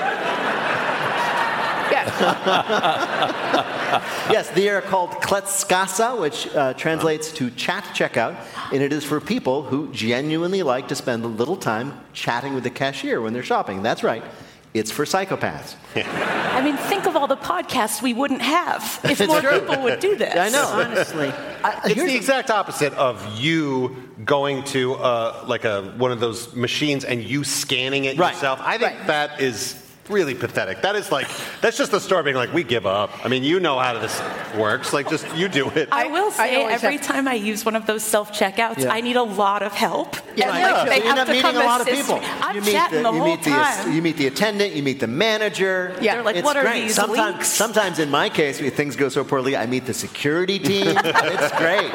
Speaker 7: Yes.
Speaker 9: Yes, they are called Kletskasse, which uh, translates to chat checkout, and it is for people who genuinely like to spend a little time chatting with the cashier when they're shopping. That's right. It's for psychopaths.
Speaker 5: I mean, think of all the podcasts we wouldn't have if
Speaker 9: It's
Speaker 5: more
Speaker 9: true.
Speaker 5: people would do this.
Speaker 9: I know.
Speaker 7: Honestly.
Speaker 9: I,
Speaker 6: It's
Speaker 9: here's
Speaker 6: the exact opposite of you going to uh, like a one of those machines and you scanning it
Speaker 9: Right.
Speaker 6: yourself. I think
Speaker 7: Right.
Speaker 6: that is really pathetic. That is like, that's just the store being like, we give up. I mean, you know how this works. Like, just you do it.
Speaker 5: I will
Speaker 7: I
Speaker 5: say,
Speaker 7: always
Speaker 5: every
Speaker 7: have-
Speaker 5: time I use one of those self-checkouts,
Speaker 9: Yeah.
Speaker 5: I need a lot of help.
Speaker 7: Yeah,
Speaker 5: and
Speaker 7: yeah.
Speaker 5: like, they
Speaker 9: So you end
Speaker 5: have
Speaker 9: up
Speaker 5: to
Speaker 9: meeting
Speaker 5: come
Speaker 9: a lot of
Speaker 5: assist
Speaker 9: people.
Speaker 5: me. I'm
Speaker 9: you meet
Speaker 5: chatting
Speaker 9: the,
Speaker 5: the,
Speaker 9: you
Speaker 5: whole
Speaker 9: meet the
Speaker 5: time.
Speaker 9: you meet the attendant, you meet the manager.
Speaker 7: Yeah.
Speaker 5: They're like,
Speaker 9: It's
Speaker 5: what are
Speaker 9: great.
Speaker 5: these
Speaker 9: sometimes,
Speaker 5: leaks?
Speaker 9: sometimes in my case, if things go so poorly, I meet the security team. It's great.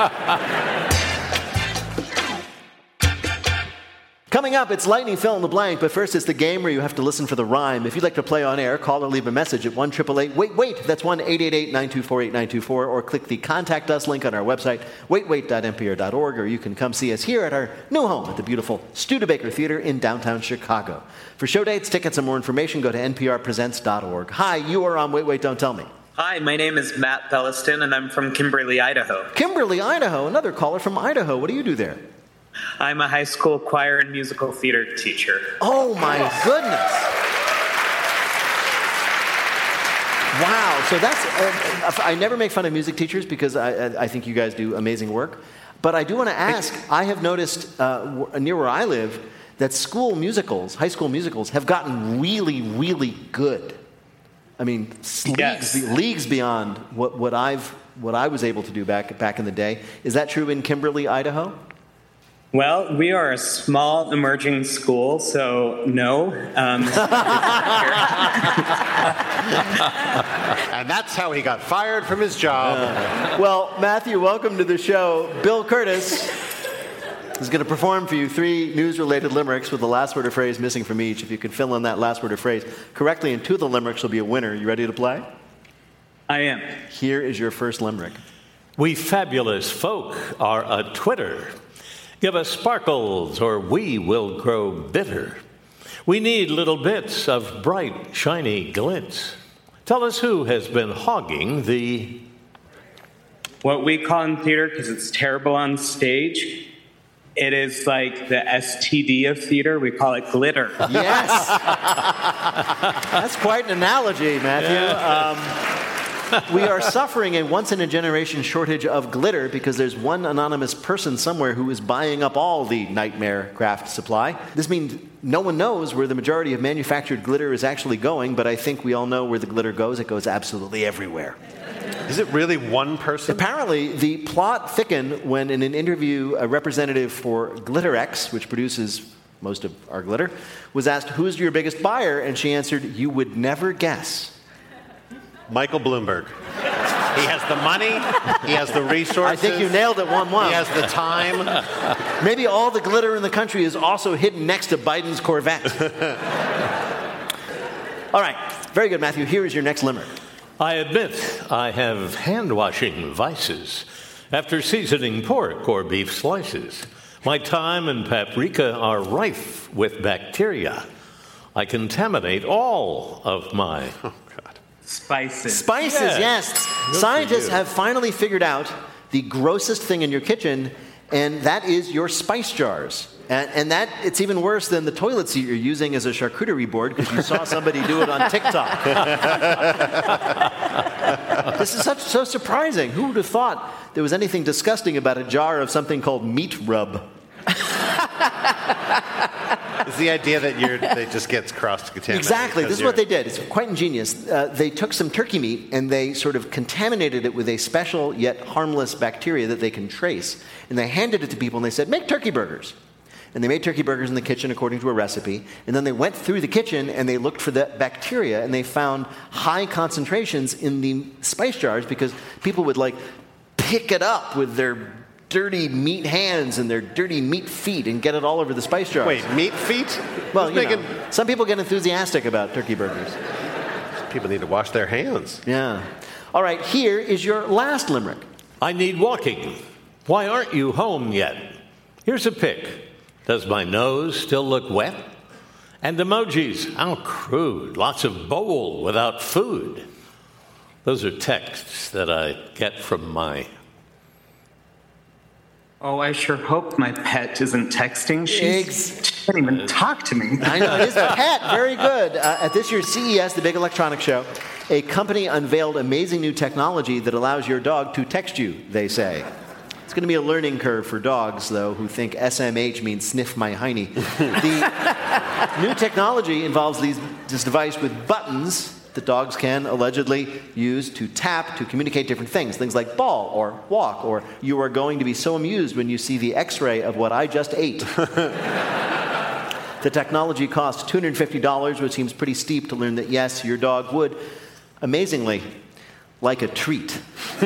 Speaker 9: Coming up, it's Lightning Fill in the Blank, but first it's the game where you have to listen for the rhyme. If you'd like to play on air, call or leave a message at one eight eight eight, wait, wait. That's one eight eight eight, nine two four, eight nine two four, or click the Contact Us link on our website, wait wait dot n p r dot org, or you can come see us here at our new home at the beautiful Studebaker Theater in downtown Chicago. For show dates, tickets, and more information, go to n p r presents dot org. Hi, you are on Wait, Wait, Don't Tell Me.
Speaker 13: Hi, my name is Matt Belliston, and I'm from Kimberly, Idaho.
Speaker 9: Kimberly, Idaho, another caller from Idaho. What do you do there?
Speaker 13: I'm a high school choir and musical theater teacher.
Speaker 9: Oh, my goodness. Wow. So that's, uh, I never make fun of music teachers because I, I think you guys do amazing work. But I do want to ask, I have noticed uh, near where I live that school musicals, high school musicals, have gotten really, really good. I mean,
Speaker 13: Yes.
Speaker 9: leagues, leagues beyond what, what, I've, what I was able to do back, back in the day. Is that true in Kimberly, Idaho?
Speaker 13: Well, we are a small emerging school, so no. Um,
Speaker 6: And that's how he got fired from his job.
Speaker 9: Uh, well, Matthew, welcome to the show. Bill Curtis is going to perform for you three news-related limericks with the last word or phrase missing from each. If you can fill in that last word or phrase correctly in two of the limericks, you'll be a winner. You ready to play?
Speaker 13: I am.
Speaker 9: Here is your first limerick.
Speaker 2: We fabulous folk are a Twitter. Give us sparkles or we will grow bitter. We need little bits of bright, shiny glint. Tell us who has been hogging the...
Speaker 13: What we call in theater, because it's terrible on stage, it is like the S T D of theater. We call it glitter.
Speaker 9: Yes. That's quite an analogy, Matthew. Um, we are suffering a once-in-a-generation shortage of glitter because there's one anonymous person somewhere who is buying up all the nightmare craft supply. This means no one knows where the majority of manufactured glitter is actually going, but I think we all know where the glitter goes. It goes absolutely everywhere.
Speaker 6: Is it really one person?
Speaker 9: Apparently, the plot thickened when, in an interview, a representative for GlitterX, which produces most of our glitter, was asked, "Who's your biggest buyer?" And she answered, "You would never guess."
Speaker 6: Michael Bloomberg. He has the money. He has the resources.
Speaker 9: I think you nailed it one one.
Speaker 6: He has the time.
Speaker 9: Maybe all the glitter in the country is also hidden next to Biden's Corvette. All right. Very good, Matthew. Here is your next limerick.
Speaker 2: I admit I have hand-washing vices. After seasoning pork or beef slices, my thyme and paprika are rife with bacteria. I contaminate all of my oh God.
Speaker 13: spices.
Speaker 9: Spices, yes. yes. Scientists have finally figured out the grossest thing in your kitchen, and that is your spice jars. And, and that, it's even worse than the toilet seat you're using as a charcuterie board because you saw somebody do it on TikTok. This is such so surprising. Who would have thought there was anything disgusting about a jar of something called meat rub?
Speaker 6: It's the idea that you're, they just gets cross-contaminated.
Speaker 9: Exactly. This is what they did. It's quite ingenious. Uh, they took some turkey meat and they sort of contaminated it with a special yet harmless bacteria that they can trace. And they handed it to people and they said, make turkey burgers. And they made turkey burgers in the kitchen according to a recipe. And then they went through the kitchen and they looked for that bacteria and they found high concentrations in the spice jars because people would like pick it up with their dirty meat hands and their dirty meat feet and get it all over the spice jars.
Speaker 6: Wait, meat feet?
Speaker 9: Well, you making... know, some people get enthusiastic about turkey burgers.
Speaker 6: People need to wash their hands.
Speaker 9: Yeah. All right, here is your last limerick.
Speaker 2: I need walking. Why aren't you home yet? Here's a pic. Does my nose still look wet? And emojis. How crude. Lots of bowl without food. Those are texts that I get from my...
Speaker 13: Oh, I sure hope my pet isn't texting. She's, she can't even talk to me.
Speaker 9: I know, it is the pet. Very good. Uh, at this year's C E S, the big electronics show, a company unveiled amazing new technology that allows your dog to text you, they say. It's going to be a learning curve for dogs, though, who think S M H means sniff my hiney. The new technology involves these, this device with buttons that dogs can allegedly use to tap to communicate different things. Things like ball or walk or you are going to be so amused when you see the x-ray of what I just ate. The technology costs two hundred fifty dollars, which seems pretty steep to learn that, yes, your dog would, amazingly, like a treat.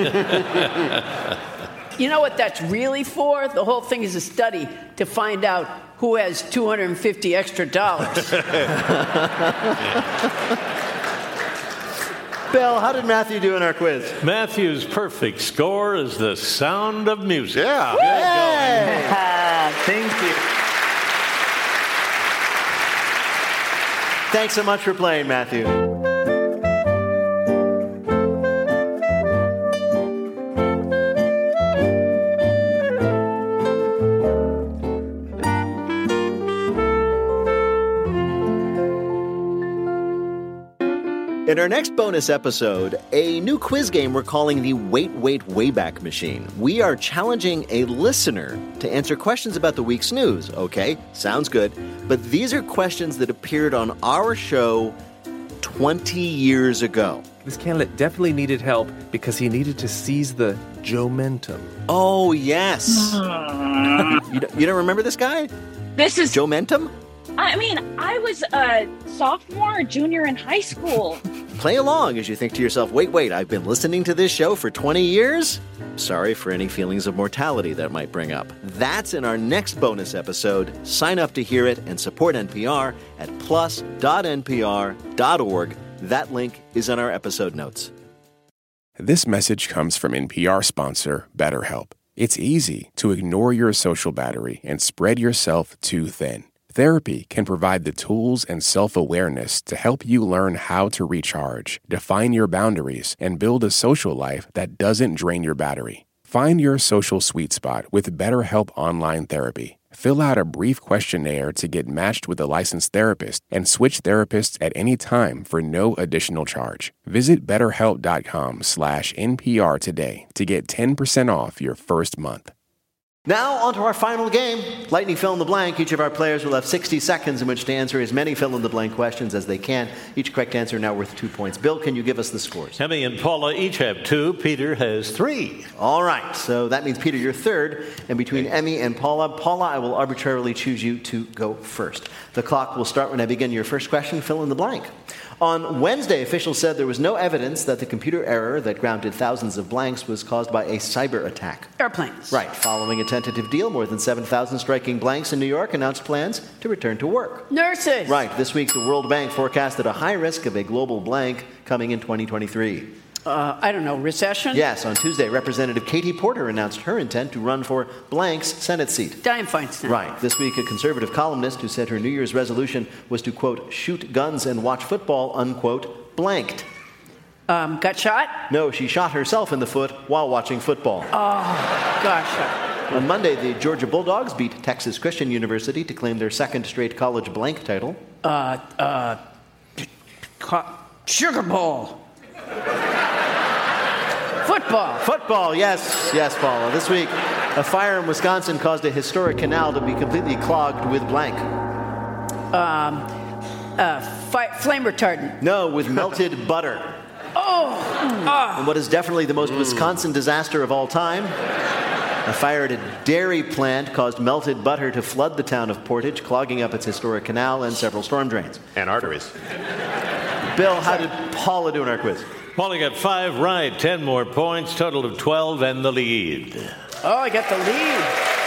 Speaker 7: You know what that's really for? The whole thing is a study to find out who has two hundred fifty extra dollars.
Speaker 9: Bill, how did Matthew do in our quiz?
Speaker 2: Matthew's perfect score is the sound of music.
Speaker 6: Yeah.
Speaker 13: Thank you.
Speaker 9: Thanks so much for playing, Matthew. In our next bonus episode, a new quiz game we're calling the Wait, Wait, Wayback Machine. We are challenging a listener to answer questions about the week's news. Okay, sounds good. But these are questions that appeared on our show twenty years ago.
Speaker 1: This candidate definitely needed help because he needed to seize the Joe-mentum.
Speaker 9: Oh, yes. you, don't, you don't remember this guy?
Speaker 14: This is...
Speaker 9: Joe-mentum?
Speaker 14: I mean, I was a sophomore, junior in high school.
Speaker 9: Play along as you think to yourself, wait, wait, I've been listening to this show for twenty years? Sorry for any feelings of mortality that might bring up. That's in our next bonus episode. Sign up to hear it and support N P R at plus dot n p r dot org. That link is in our episode notes.
Speaker 1: This message comes from N P R sponsor BetterHelp. It's easy to ignore your social battery and spread yourself too thin. Therapy can provide the tools and self-awareness to help you learn how to recharge, define your boundaries, and build a social life that doesn't drain your battery. Find your social sweet spot with BetterHelp Online Therapy. Fill out a brief questionnaire to get matched with a licensed therapist and switch therapists at any time for no additional charge. Visit betterhelp.com slash NPR today to get ten percent off your first month.
Speaker 9: Now, on to our final game, Lightning Fill in the Blank. Each of our players will have sixty seconds in which to answer as many fill-in-the-blank questions as they can. Each correct answer now worth two points. Bill, can you give us the scores?
Speaker 2: Emmy and Paula each have two. Peter has three.
Speaker 9: All right, so that means, Peter, you're third. And between Emmy and Paula, Paula, I will arbitrarily choose you to go first. The clock will start when I begin your first question. Fill in the blank. On Wednesday, officials said there was no evidence that the computer error that grounded thousands of blanks was caused by a cyber attack.
Speaker 7: Airplanes.
Speaker 9: Right. Following a tentative deal, more than seven thousand striking blanks in New York announced plans to return to work.
Speaker 7: Nurses.
Speaker 9: Right. This week, the World Bank forecasted a high risk of a global blank coming in twenty twenty-three.
Speaker 7: Uh, I don't know, recession?
Speaker 9: Yes. On Tuesday, Representative Katie Porter announced her intent to run for blank's Senate seat.
Speaker 7: Dianne Feinstein.
Speaker 9: Right. This week, a conservative columnist who said her New Year's resolution was to, quote, shoot guns and watch football, unquote, blanked.
Speaker 7: Um, got shot?
Speaker 9: No, she shot herself in the foot while watching football.
Speaker 7: Oh, gosh.
Speaker 9: On Monday, the Georgia Bulldogs beat Texas Christian University to claim their second straight college blank title.
Speaker 7: Uh, uh, co- Sugar Bowl. Football.
Speaker 9: Football, yes, yes, Paula. This week, a fire in Wisconsin caused a historic canal to be completely clogged with blank.
Speaker 7: Um, uh, fi- flame retardant.
Speaker 9: No, with melted butter.
Speaker 7: Oh!
Speaker 9: Mm. And what is definitely the most mm. Wisconsin disaster of all time? A fire at a dairy plant caused melted butter to flood the town of Portage, clogging up its historic canal and several storm drains.
Speaker 6: And arteries.
Speaker 9: Bill, how did Paula do in our quiz?
Speaker 2: Paula got five right, ten more points, total of twelve, and the lead.
Speaker 7: Oh, I got the lead.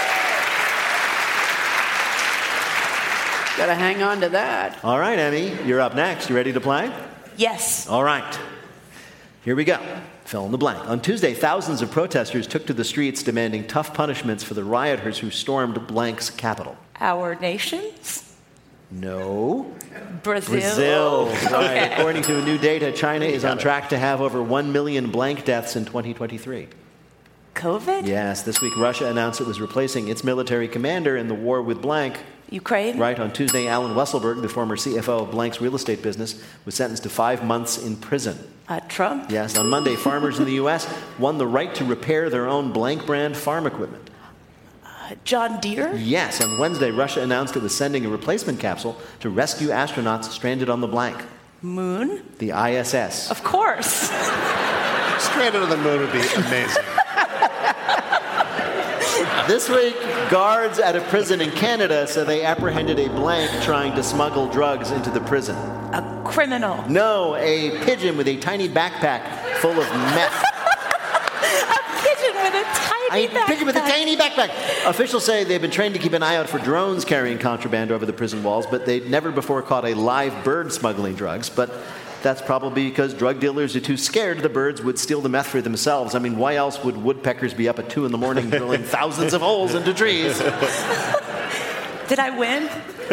Speaker 7: Got to hang on to that.
Speaker 9: All right, Emmy, you're up next. You ready to play?
Speaker 5: Yes.
Speaker 9: All right. Here we go. Fill in the blank. On Tuesday, thousands of protesters took to the streets demanding tough punishments for the rioters who stormed blank's capital.
Speaker 5: Our nations?
Speaker 9: No.
Speaker 5: Brazil.
Speaker 9: Brazil. Right.
Speaker 5: Okay.
Speaker 9: According to new data, China is on track to have over one million blank deaths in twenty twenty-three.
Speaker 5: COVID?
Speaker 9: Yes. This week, Russia announced it was replacing its military commander in the war with blank.
Speaker 5: Ukraine?
Speaker 9: Right. On Tuesday, Alan Wesselberg, the former C F O of blank's real estate business, was sentenced to five months in prison.
Speaker 5: Uh, Trump?
Speaker 9: Yes. On Monday, farmers in the U S won the right to repair their own blank brand farm equipment.
Speaker 5: Uh, John Deere?
Speaker 9: Yes. On Wednesday, Russia announced it was sending a replacement capsule to rescue astronauts stranded on the blank.
Speaker 5: Moon?
Speaker 9: The I S S.
Speaker 5: Of course.
Speaker 6: Stranded on the moon would be amazing.
Speaker 9: This week, guards at a prison in Canada said they apprehended a blank trying to smuggle drugs into the prison.
Speaker 5: A criminal?
Speaker 9: No, a pigeon with a tiny backpack full of meth.
Speaker 5: A pigeon with a tiny
Speaker 9: A
Speaker 5: backpack.
Speaker 9: pigeon with a tiny backpack. Officials say they've been trained to keep an eye out for drones carrying contraband over the prison walls, but they'd never before caught a live bird smuggling drugs. But that's probably because drug dealers are too scared the birds would steal the meth for themselves. I mean, why else would woodpeckers be up at two in the morning drilling thousands of holes into trees?
Speaker 5: Did I win?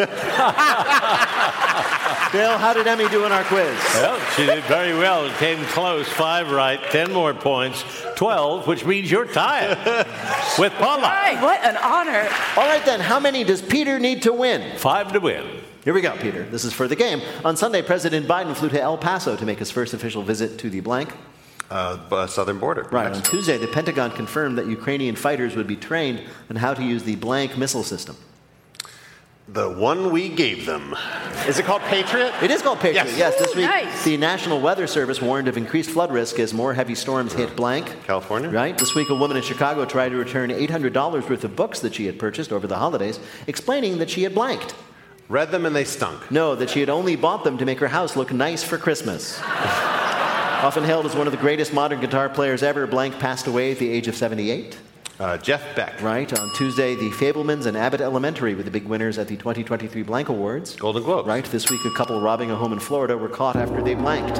Speaker 9: Bill, how did Emmy do in our quiz?
Speaker 2: Well, she did very well. It came close. Five right, ten more points, twelve, which means you're tied with Paula.
Speaker 5: Hey, what an honor.
Speaker 9: All right, then. How many does Peter need to win?
Speaker 2: Five to win.
Speaker 9: Here we go, Peter. This is for the game. On Sunday, President Biden flew to El Paso to make his first official visit to the blank.
Speaker 6: Uh, southern border.
Speaker 9: Right.
Speaker 6: Mexico.
Speaker 9: On Tuesday, the Pentagon confirmed that Ukrainian fighters would be trained on how to use the blank missile system.
Speaker 6: The one we gave them. Is it called Patriot?
Speaker 9: It is called Patriot,
Speaker 6: yes.
Speaker 9: yes. This week,
Speaker 7: Nice.
Speaker 9: the National Weather Service warned of increased flood risk as more heavy storms hit blank.
Speaker 6: California?
Speaker 9: Right. This week, a woman in Chicago tried to return eight hundred dollars worth of books that she had purchased over the holidays, explaining that she had blanked.
Speaker 6: Read them and they stunk.
Speaker 9: No, that she had only bought them to make her house look nice for Christmas. Often hailed as one of the greatest modern guitar players ever, blank passed away at the age of seventy-eight.
Speaker 6: Uh, Jeff Beck.
Speaker 9: Right. On Tuesday, the Fablemans and Abbott Elementary were the big winners at the twenty twenty-three Blank Awards.
Speaker 6: Golden Globe.
Speaker 9: Right. This week, a couple robbing a home in Florida were caught after they blanked.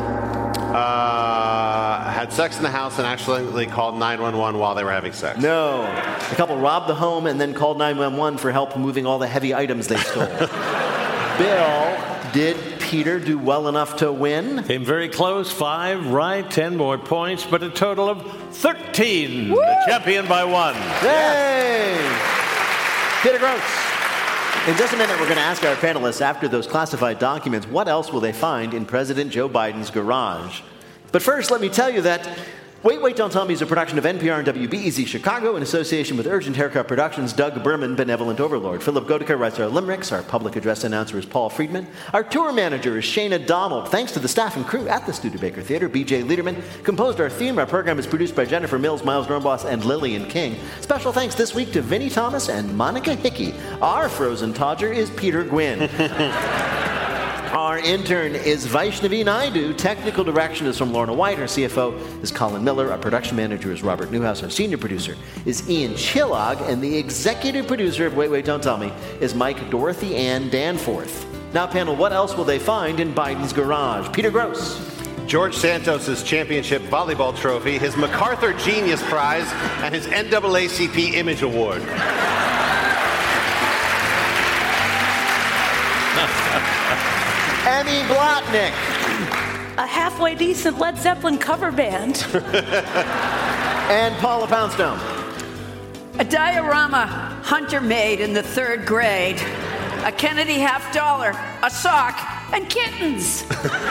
Speaker 6: Uh, had sex in the house and actually called nine one one while they were having sex.
Speaker 9: No. The couple robbed the home and then called nine one one for help moving all the heavy items they stole. Bill, did Peter do well enough to win?
Speaker 2: Came very close. Five right, ten more points, but a total of thirteen.
Speaker 5: Woo!
Speaker 2: The champion by one.
Speaker 9: Yay! Peter Gross. In just a minute, we're going to ask our panelists, after those classified documents, what else will they find in President Joe Biden's garage? But first, let me tell you that Wait, Wait, Don't Tell Me is a production of N P R and W B E Z Chicago in association with Urgent Haircut Productions, Doug Berman, Benevolent Overlord. Philip Goedeke writes our limericks. Our public address announcer is Paul Friedman. Our tour manager is Shayna Donald. Thanks to the staff and crew at the Studebaker Theater. B J Liederman composed our theme. Our program is produced by Jennifer Mills, Miles Dornbos, and Lillian King. Special thanks this week to Vinnie Thomas and Monica Hickey. Our frozen Todger is Peter Gwynn. Our intern is Vaishnavi Naidu. Technical direction is from Lorna White. Our C F O is Colin Miller. Our production manager is Robert Newhouse. Our senior producer is Ian Chillog. And the executive producer of Wait, Wait, Don't Tell Me is Mike Dorothy Ann Danforth. Now, panel, what else will they find in Biden's garage? Peter Gross.
Speaker 6: George Santos' championship volleyball trophy, his MacArthur Genius Prize, and his N double A C P Image Award.
Speaker 9: Emmy Blotnick.
Speaker 5: A halfway decent Led Zeppelin cover band.
Speaker 9: And Paula Poundstone.
Speaker 7: A diorama Hunter made in the third grade. A Kennedy half dollar, a sock, and kittens.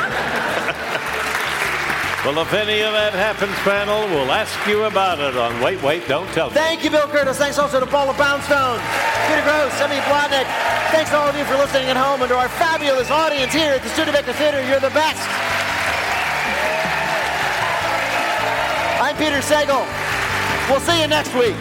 Speaker 2: Well, if any of that happens, panel, we'll ask you about it on Wait, Wait, Don't Tell Me.
Speaker 9: Thank you, Bill Curtis. Thanks also to Paula Poundstone, Peter Gross, Emmy Blotnick. Thanks to all of you for listening at home and to our fabulous audience here at the Studebaker Theater. You're the best. I'm Peter Sagal. We'll see you next week.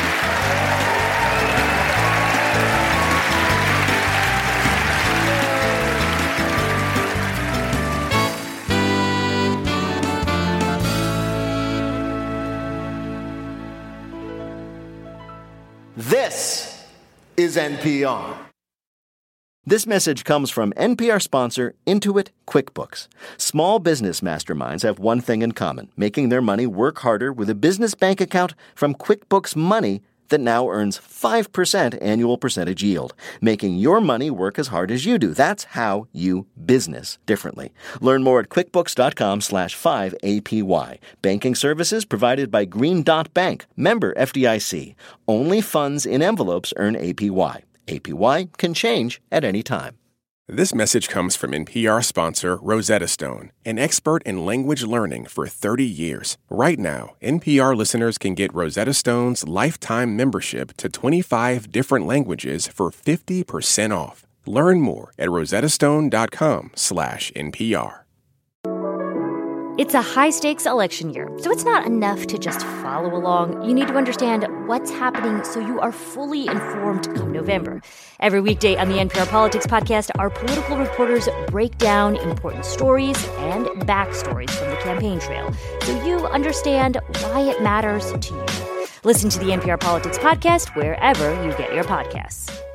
Speaker 9: This is N P R. This message comes from N P R sponsor Intuit QuickBooks. Small business masterminds have one thing in common, making their money work harder with a business bank account from QuickBooks Money that now earns five percent annual percentage yield, making your money work as hard as you do. That's how you business differently. Learn more at quickbooks.com slash 5APY. Banking services provided by Green Dot Bank, member F D I C. Only funds in envelopes earn A P Y. A P Y can change at any time.
Speaker 1: This message comes from N P R sponsor Rosetta Stone, an expert in language learning for thirty years. Right now, N P R listeners can get Rosetta Stone's lifetime membership to twenty-five different languages for fifty percent off. Learn more at rosettastone.com slash NPR.
Speaker 15: It's a high-stakes election year, so it's not enough to just follow along. You need to understand what's happening so you are fully informed come November. Every weekday on the N P R Politics Podcast, our political reporters break down important stories and backstories from the campaign trail so you understand why it matters to you. Listen to the N P R Politics Podcast wherever you get your podcasts.